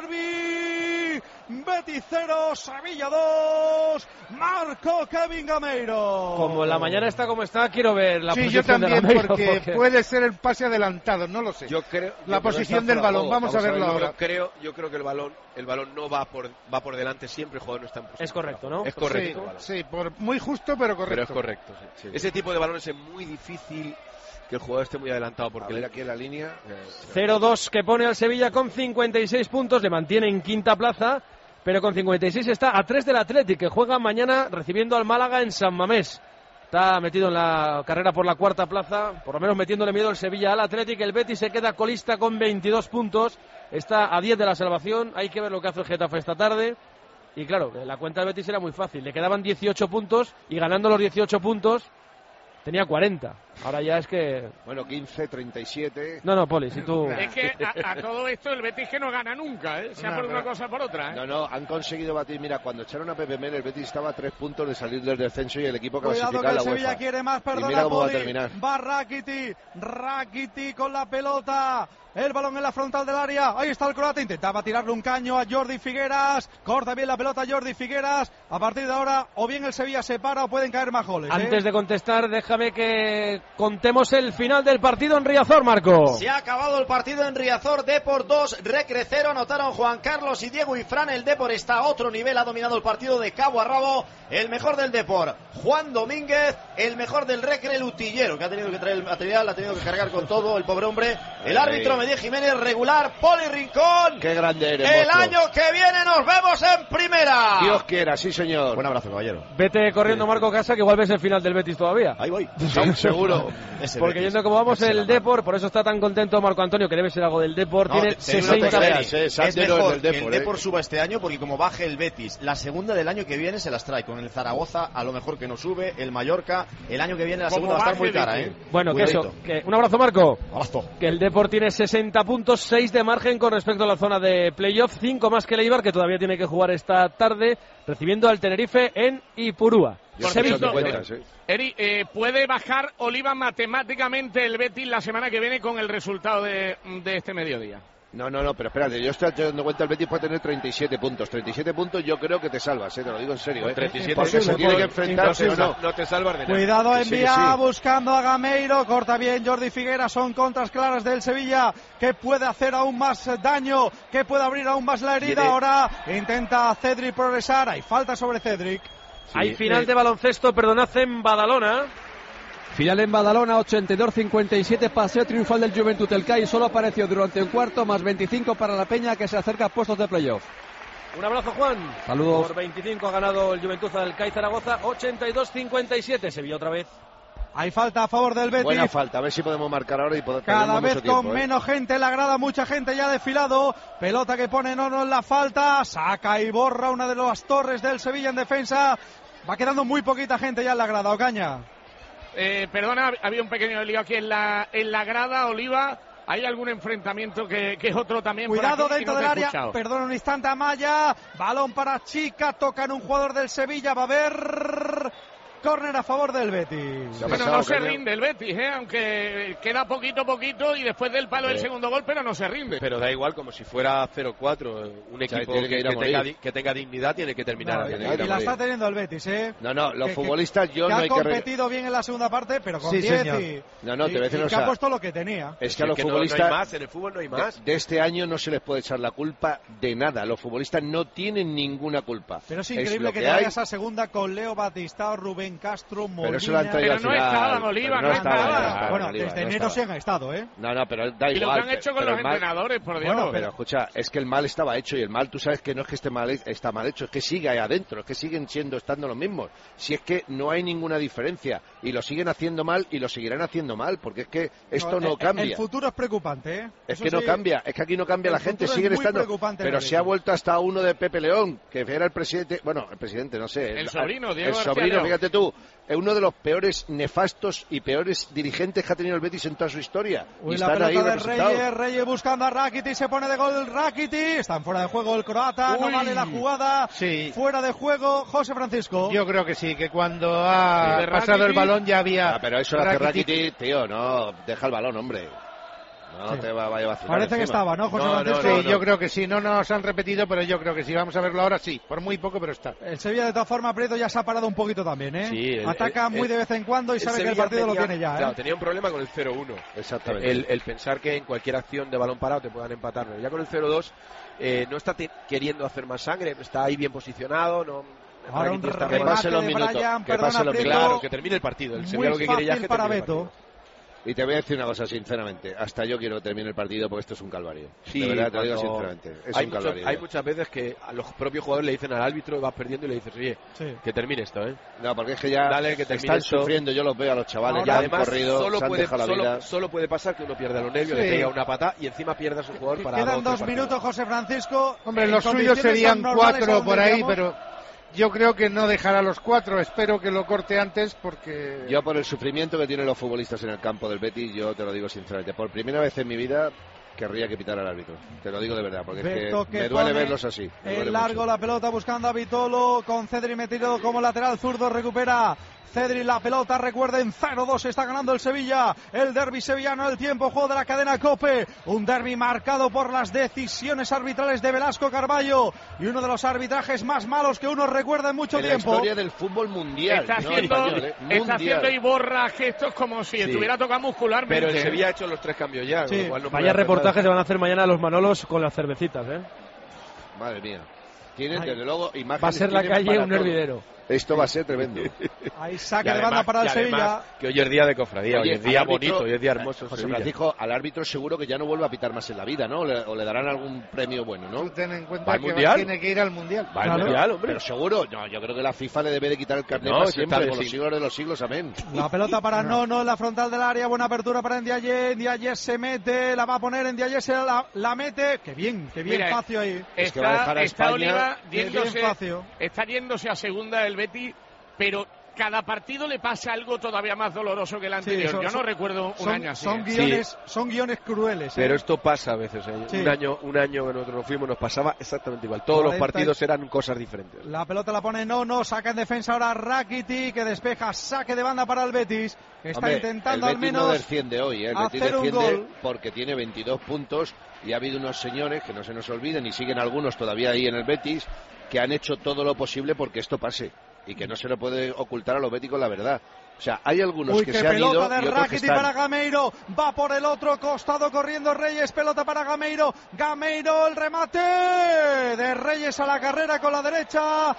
derbi. Betis cero, Sevilla dos, marcó Kevin Gameiro. Como la mañana está como está, quiero ver la sí, posición yo también, de Gameiro, porque, porque puede ser el pase adelantado, no lo sé. Yo creo la yo posición del balón, vamos, vamos a verlo ahora. Yo creo, yo creo que el balón, el balón no va por, va por delante siempre, el jugador no está en posición. Es correcto, ¿no? Es correcto. Sí, sí, por, muy justo, pero correcto. Pero es correcto. Sí, sí. Ese tipo de balones es muy difícil que el jugador esté muy adelantado, porque le aquí en la línea. Eh, cero dos que pone al Sevilla con cincuenta y seis puntos, le mantiene en quinta plaza. Pero con cincuenta y seis está a tres del Athletic, que juega mañana recibiendo al Málaga en San Mamés. Está metido en la carrera por la cuarta plaza, por lo menos metiéndole miedo el Sevilla al Athletic. El Betis se queda colista con veintidós puntos, está a diez de la salvación. Hay que ver lo que hace el Getafe esta tarde. Y claro, la cuenta del Betis era muy fácil. Le quedaban dieciocho puntos y ganando los dieciocho puntos tenía cuarenta. Ahora ya es que... Bueno, quince, treinta y siete... No, no, Poli, si tú... Es que a, a todo esto el Betis que no gana nunca, ¿eh? Sea no, por no. una cosa o por otra, ¿eh? No, no, han conseguido batir. Mira, cuando echaron a Pepe Mel, el Betis estaba a tres puntos de salir del descenso y el equipo clasificado a la UEFA. Cuidado que el Sevilla quiere más, perdona, y mira cómo Poli. va a terminar. Va Rakitic, Rakitic con la pelota. El balón en la frontal del área. Ahí está el croata. Intentaba tirarle un caño a Jordi Figueras. Corta bien la pelota Jordi Figueras. A partir de ahora, o bien el Sevilla se para o pueden caer más goles. ¿eh? Antes de contestar, déjame que contemos el final del partido en Riazor, Marco. Se ha acabado el partido en Riazor. Depor dos, Recre cero. Anotaron Juan Carlos y Diego y Fran. El Depor está a otro nivel. Ha dominado el partido de cabo a rabo. El mejor del Depor, Juan Domínguez. El mejor del Recre, el utillero, que ha tenido que traer el material, ha tenido que cargar con todo el pobre hombre. El árbitro Medellín Jiménez, regular. Poli Rincón. Qué grande eres, El monstruo. año que viene nos vemos en primera. Dios quiera, sí señor. Un abrazo, caballero. Vete corriendo, Marco Casa, que igual ves el final del Betis todavía. Ahí voy. Sí, seguro. Porque Betis, yendo como vamos el Depor, por eso está tan contento Marco Antonio, que debe ser algo del Depor. No, tiene sesenta. No es mejor del Depor, que el Depor eh. suba este año, porque como baje el Betis, la segunda del año que viene se las trae. Con el Zaragoza, a lo mejor que no sube. El Mallorca, el año que viene la segunda va a estar muy cara, ¿eh? Bueno, que eso. Que un abrazo, Marco. Abrazo. Que el Depor tiene sesenta puntos, seis de margen con respecto a la zona de playoff, cinco más que el Eibar, que todavía tiene que jugar esta tarde, recibiendo al Tenerife en Ipurúa. Eri, eh, ¿puede bajar Oliva matemáticamente el Betis la semana que viene con el resultado de, de este mediodía? No, no, no, pero espérate, yo estoy dando cuenta, el Betis puede tener treinta y siete puntos. treinta y siete puntos yo creo que te salvas, ¿eh? Te lo digo en serio, ¿eh? treinta y siete porque se tiene que enfrentar, pero no. No te salvas de nada. Cuidado, envía sí, sí. buscando a Gameiro, corta bien Jordi Figueras, son contras claras del Sevilla, que puede hacer aún más daño, que puede abrir aún más la herida. Ahora intenta Cedric progresar, hay falta sobre Cedric. Sí, hay final eh. de baloncesto, perdonad, en Badalona. Final en Badalona, ochenta y dos cincuenta y siete, paseo triunfal del Juventud. El C A I solo apareció durante un cuarto, más veinticinco para la Peña, que se acerca a puestos de playoff. Un abrazo, Juan. Saludos. Por veinticinco ha ganado el Juventud al C A I Zaragoza, ochenta y dos cincuenta y siete. Sevilla otra vez. Hay falta a favor del Betis. Buena falta, a ver si podemos marcar ahora y poder. Cada vez con tiempo, menos ¿eh? gente en la grada, mucha gente ya desfilado. Pelota que pone Nono en la falta, saca y borra una de las torres del Sevilla en defensa. Va quedando muy poquita gente ya en la grada, Ocaña. Eh, perdona, había un pequeño lío aquí en la, en la grada, Oliva. ¿Hay algún enfrentamiento que, que otro también? Cuidado por aquí, dentro no del área, escuchado. perdona un instante, Amaya, balón para Chica, tocan un jugador del Sevilla, va a haber córner a favor del Betis. Bueno, no se rinde el Betis, ¿eh? Aunque queda poquito, poquito y después del palo del segundo gol, pero no se rinde. Pero da igual, como si fuera cero cuatro. Un equipo o sea, que, que, que, tenga, que tenga dignidad tiene que terminar. No, tiene y, que y la está teniendo el Betis, ¿eh? No, no, los que, futbolistas que, yo que no ha hay que... Ha competido bien en la segunda parte, pero con sí, diez señor. y... No, no, te voy a decir y, una y que ha puesto lo que tenía. Es que a los que futbolistas... No, no hay más, en el fútbol no hay más. De, de este año no se les puede echar la culpa de nada. Los futbolistas no tienen ninguna culpa. Pero es increíble es que, que te hay... vayas a segunda con Leo Batistao, Rubén Castro, Molina... Pero eso lo han traído pero no estaban, Oliva, no, no estaban. Bueno, Oliva, desde no enero estaba. sí han estado, ¿eh? No, no, pero da igual. Y lo que han hecho con los mal... entrenadores, por Dios. Bueno, pero escucha, es que el mal estaba hecho y el mal, tú sabes que no es que esté mal, está mal hecho, es que sigue ahí adentro, es que siguen siendo, estando los mismos. Si es que no hay ninguna diferencia y lo siguen haciendo mal y lo seguirán haciendo mal, porque es que esto no, no cambia. El futuro es preocupante, ¿eh? Es Eso que no sí, cambia, es que aquí no cambia la gente, siguen estando. Pero se ha vuelto hasta uno de Pepe León, que era el presidente, bueno, el presidente, no sé. El, el sobrino, Diego El García sobrino, León. fíjate tú, es uno de los peores nefastos y peores dirigentes que ha tenido el Betis en toda su historia. Uy, y la están ahí pelota de representados. Reyes, Reyes buscando a Rakitic, se pone de gol Rakitic, están fuera de juego el croata, Uy. no vale la jugada, Sí. fuera de juego José Francisco. Yo creo que sí, que cuando ha Sí, pasado Rakitic, el balón ya había... Ah, pero eso lo hace Rakitic, tío, no, deja el balón, hombre. No Sí. te va, vaya a vacilar Parece que encima. estaba, ¿no, José No, Francisco? no, no, Sí, no. yo creo que sí, no nos han repetido, pero yo creo que sí, vamos a verlo ahora, sí, por muy poco, pero está. El Sevilla, de todas formas, Prieto ya se ha parado un poquito también, ¿eh? Sí, el- Ataca el- muy de vez en cuando y sabe que el Sevilla partido tenía, lo tiene ya, ¿eh? Claro, tenía un problema con el cero uno. Exactamente. El, el pensar que en cualquier acción de balón parado te puedan empatar. Ya con el cero dos eh, no está te- queriendo hacer más sangre, está ahí bien posicionado, no... Ahora un Rakitic está remate remate de los minutos, Brian, que perdona, pase los Prieto. minutos. Claro, que termine el partido. El Sevilla Muy lo que quiere ya es fácil que para termine el Beto. partido. Y te voy a decir una cosa, sinceramente, hasta yo quiero que termine el partido porque esto es un calvario. Sí, de verdad, te lo digo cuando- sinceramente, es hay, un mucho- calvario. hay muchas veces que a los propios jugadores le dicen al árbitro, vas perdiendo y le dices, oye, Sí. que termine esto, ¿eh? No, porque es que ya Dale, que termine están esto. sufriendo, yo los veo a los chavales, Ahora, ya han además, corrido, solo se han puede, dejado la solo, vida. solo puede pasar que uno pierda los nervios, Sí. le pega una pata y encima pierda su jugador para Quedan dos, dos tres minutos, partidos. José Francisco. Hombre, En los suyos condiciones serían son normales a cuatro donde por ahí, llegamos. pero yo creo que no dejará los cuatro, espero que lo corte antes porque... Yo por el sufrimiento que tienen los futbolistas en el campo del Betis, yo te lo digo sinceramente, por primera vez en mi vida querría que pitara al árbitro. Te lo digo de verdad, porque Beto es que que me duele pone verlos así. me duele En largo mucho. la pelota buscando a Vitolo, con Cedri metido como lateral zurdo, recupera Cedri la pelota, recuerden, cero dos está ganando el Sevilla, el derbi sevillano, el tiempo, juego de la cadena COPE, un derbi marcado por las decisiones arbitrales de Velasco Carballo y uno de los arbitrajes más malos que uno recuerda en mucho En la tiempo. historia del fútbol mundial, Está no haciendo, español, ¿eh? está Mundial. haciendo Iborra gestos como si Sí. estuviera tocado muscularmente. Pero el Sevilla ha hecho los tres cambios ya, Sí. con lo cual no puede Vaya hacer reportaje nada. se van a hacer mañana los Manolos con las cervecitas, ¿eh? Madre mía. Tienen, Ay. desde luego, imágenes. Va a ser la tienen calle para un todo. hervidero. Esto va a ser tremendo. Ahí saque Y de además- banda para el y además Sevilla. que hoy es día de cofradía, Oye, hoy es día al árbitro- bonito, hoy es día hermoso. José Sevilla. Francisco, al árbitro seguro que ya no vuelve a pitar más en la vida, ¿no? O le, o le darán algún premio bueno, ¿no? Tú ten en ¿Va cuenta al que Mundial? tiene que ir al Mundial. Va al Claro. Mundial, hombre. Pero seguro, no, yo creo que la FIFA le debe de quitar el carnet No, para eso siempre, está por los sí. siglos de los siglos, amén. La pelota para Nono en la frontal del área, buena apertura para Ndiaye, Ndiaye se mete, la va a poner Ndiaye, se la, la mete, qué bien, qué bien Mira, Facio ahí. Es que va a Está, dejar a está España- Oliva Qué bien yéndose, Facio. está yéndose a segunda el Betis, pero cada partido le pasa algo todavía más doloroso que el anterior. son- Yo no son- recuerdo un Son, año así. son ¿eh? guiones, son guiones crueles. ¿eh? Pero esto pasa a veces. ¿eh? Sí. Un año un año que nosotros nos fuimos nos pasaba exactamente igual. Todos cuarenta los partidos eran cosas diferentes. La pelota la pone Nono, saca en defensa ahora Rakiti, que despeja, saque de banda para el Betis, que está Hombre, intentando el al Betis menos no desciende hoy, ¿eh? El Betis hacer un desciende gol. porque tiene veintidós puntos y ha habido unos señores, que no se nos olviden, y siguen algunos todavía ahí en el Betis, que han hecho todo lo posible porque esto pase y que no se le puede ocultar a los béticos la verdad. O sea, hay algunos Uy, que qué se han ido pelota de y otros que Rakiti están. para Gameiro, va por el otro costado corriendo Reyes, pelota para Gameiro, Gameiro el remate de Reyes a la carrera con la derecha,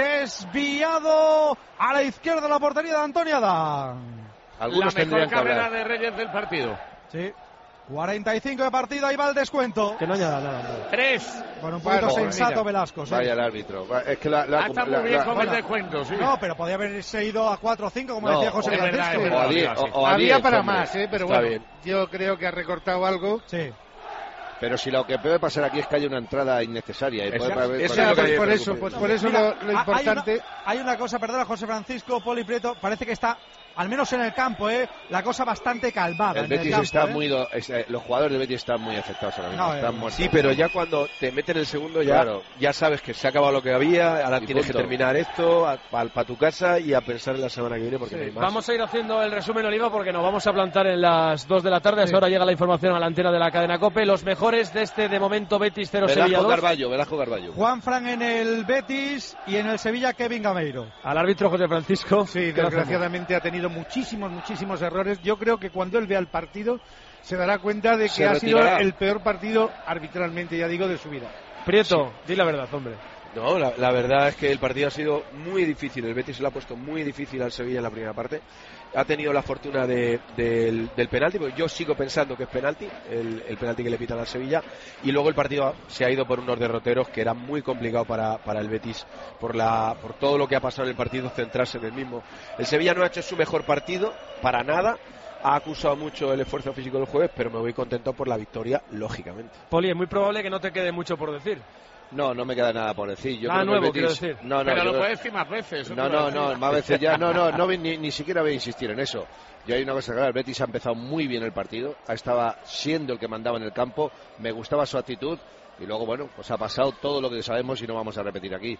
desviado a la izquierda de la portería de Antonio Adán. Algunos La mejor tendrían que carrera hablar. de Reyes del partido. Sí. cuarenta y cinco de partido, ahí va el descuento. Que no añada nada. nada. Tres. Bueno, un poquito Bueno, sensato mira, Velasco. Sí. Vaya el árbitro. Va- Es que la, la- Ah, está la- muy bien la- con bueno, el descuento, sí. No, pero podía haberse ido a cuatro o cinco, como No, decía José es verdad, Francisco. es o a verdad. diez, sí. o- o a Había diez, para hombre. más, ¿eh? Pero Está bueno, bien. yo creo que ha recortado algo. Sí. Pero si lo que puede pasar aquí es que haya una entrada innecesaria. Y Eso- puede haber- eso puede es lo que haber- por me eso, preocupa. pues por eso Mira, lo, lo hay importante... una- hay una cosa, perdona José Francisco, Poli Prieto, parece que está, al menos en el campo, ¿eh? la cosa bastante calmada. El Betis el campo, está ¿eh? muy, do, es, eh, los jugadores del Betis están muy afectados ahora mismo. No, están eh, muertos. Sí, pero ya cuando te meten el segundo ya, claro. ya sabes que se ha acabado lo que había, ahora y tienes punto. que terminar esto, para tu casa y a pensar en la semana que viene porque sí. no hay más. Vamos a ir haciendo el resumen, Oliva, porque nos vamos a plantar en las dos de la tarde. Sí. Ahora llega la información a la antena de la cadena COPE. Los mejores de este, de momento, Betis cero Sevilla dos. Carballo, Velasco Carballo. Juan Fran en el Betis y en el Sevilla Kevin Gameiro. Al árbitro José Francisco. Sí, desgraciadamente ha tenido muchísimos, muchísimos errores. Yo creo que cuando él vea el partido se dará cuenta de que se ha retirará. sido el peor partido arbitralmente, ya digo, de su vida. Prieto, sí. di la verdad, hombre. No, la, la verdad es que el partido ha sido muy difícil. El Betis se lo ha puesto muy difícil al Sevilla en la primera parte. Ha tenido la fortuna de, de, del, del penalti, porque yo sigo pensando que es penalti, el, el penalti que le pitan al Sevilla. Y luego el partido se ha ido por unos derroteros que era muy complicado para, para el Betis, por, la, por todo lo que ha pasado en el partido, centrarse en el mismo. El Sevilla no ha hecho su mejor partido, para nada. Ha acusado mucho el esfuerzo físico del jueves, pero me voy contento por la victoria, lógicamente. Poli, es muy probable que no te quede mucho por decir. No, no me queda nada por decir. Yo nada creo nuevo, que Betis... quiero decir. No, no, pero lo creo... puedes decir más veces. No, no, no, más veces ya. No, no, no ni, ni siquiera voy a insistir en eso. Yo hay una cosa clara, el Betis ha empezado muy bien el partido, estaba siendo el que mandaba en el campo, me gustaba su actitud y luego, bueno, pues ha pasado todo lo que sabemos y no vamos a repetir aquí.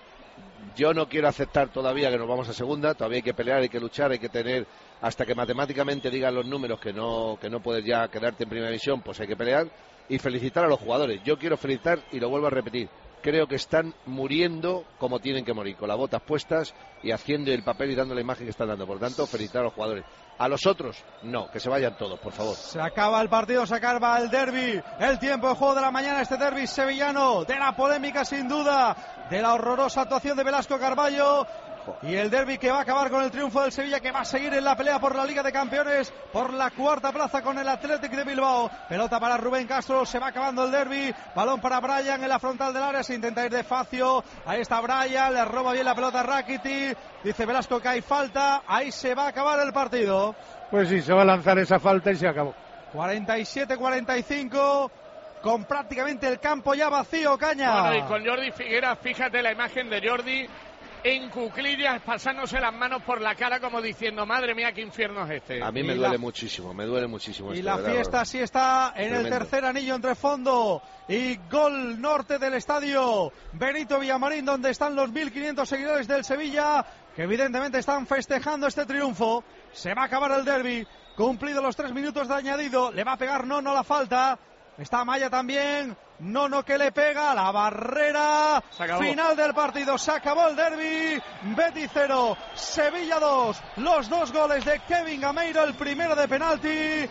Yo no quiero aceptar todavía que nos vamos a segunda, todavía hay que pelear, hay que luchar, hay que tener, hasta que matemáticamente digan los números que no, que no puedes ya quedarte en primera división, pues hay que pelear y felicitar a los jugadores. Yo quiero felicitar y lo vuelvo a repetir. Creo que están muriendo como tienen que morir, con las botas puestas y haciendo el papel y dando la imagen que están dando. Por lo tanto, felicitar a los jugadores. A los otros, no, que se vayan todos, por favor. Se acaba el partido, se acaba el derbi, el tiempo de juego de la mañana, este derbi sevillano, de la polémica sin duda, de la horrorosa actuación de Velasco Carballo. Y el derbi que va a acabar con el triunfo del Sevilla, que va a seguir en la pelea por la Liga de Campeones, por la cuarta plaza con el Athletic de Bilbao. Pelota para Rubén Castro, se va acabando el derbi. Balón para Brian en la frontal del área, se intenta ir despacio. Ahí está Brian, le roba bien la pelota a Rakitic. Dice Velasco que hay falta, ahí se va a acabar el partido. Pues sí, se va a lanzar esa falta y se acabó. cuarenta y siete cuarenta y cinco, con prácticamente el campo ya vacío, Caña. Bueno, y con Jordi Figueras, fíjate la imagen de Jordi en cuclillas, pasándose las manos por la cara como diciendo, madre mía, qué infierno es este. A mí me y duele la... muchísimo, me duele muchísimo. Y esto, la ¿verdad? fiesta sí está en Tremendo. El tercer anillo entre fondo y gol norte del estadio Benito Villamarín, donde están los mil quinientos seguidores del Sevilla, que evidentemente están festejando este triunfo. Se va a acabar el derbi, cumplido los tres minutos de añadido, le va a pegar Nono la falta. Está Maya también, Nono que le pega, la barrera, final del partido, se acabó el derbi, Betis cero, Sevilla dos, los dos goles de Kevin Gameiro, el primero de penalti,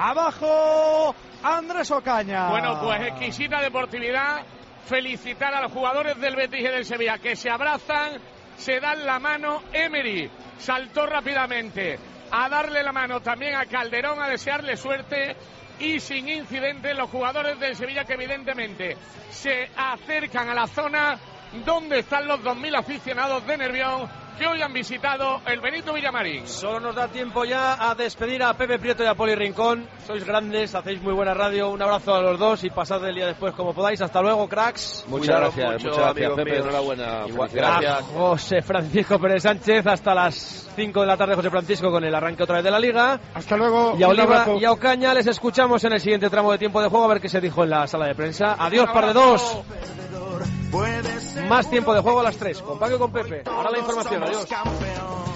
abajo Andrés Ocaña. Bueno, pues exquisita deportividad, felicitar a los jugadores del Betis y del Sevilla, que se abrazan, se dan la mano. Emery saltó rápidamente a darle la mano también a Calderón, a desearle suerte. Y sin incidentes los jugadores del Sevilla, que evidentemente se acercan a la zona donde están los dos mil aficionados de Nervión que hoy han visitado el Benito Villamarín. Solo nos da tiempo ya a despedir a Pepe Prieto y a Poli Rincón. Sois grandes, hacéis muy buena radio. Un abrazo a los dos y pasad el día después como podáis. Hasta luego, cracks. Muchas Cuidado gracias, mucho, muchas gracias, Pepe. Míos. Enhorabuena. Igual, gracias. José Francisco Pérez Sánchez. Hasta las cinco de la tarde, José Francisco, con el arranque otra vez de la Liga. Hasta luego. Y a Oliva y a Ocaña les escuchamos en el siguiente tramo de tiempo de juego, a ver qué se dijo en la sala de prensa. Adiós, par de dos. Más tiempo de juego a las tres, con Paco y con Pepe. Ahora la información, adiós.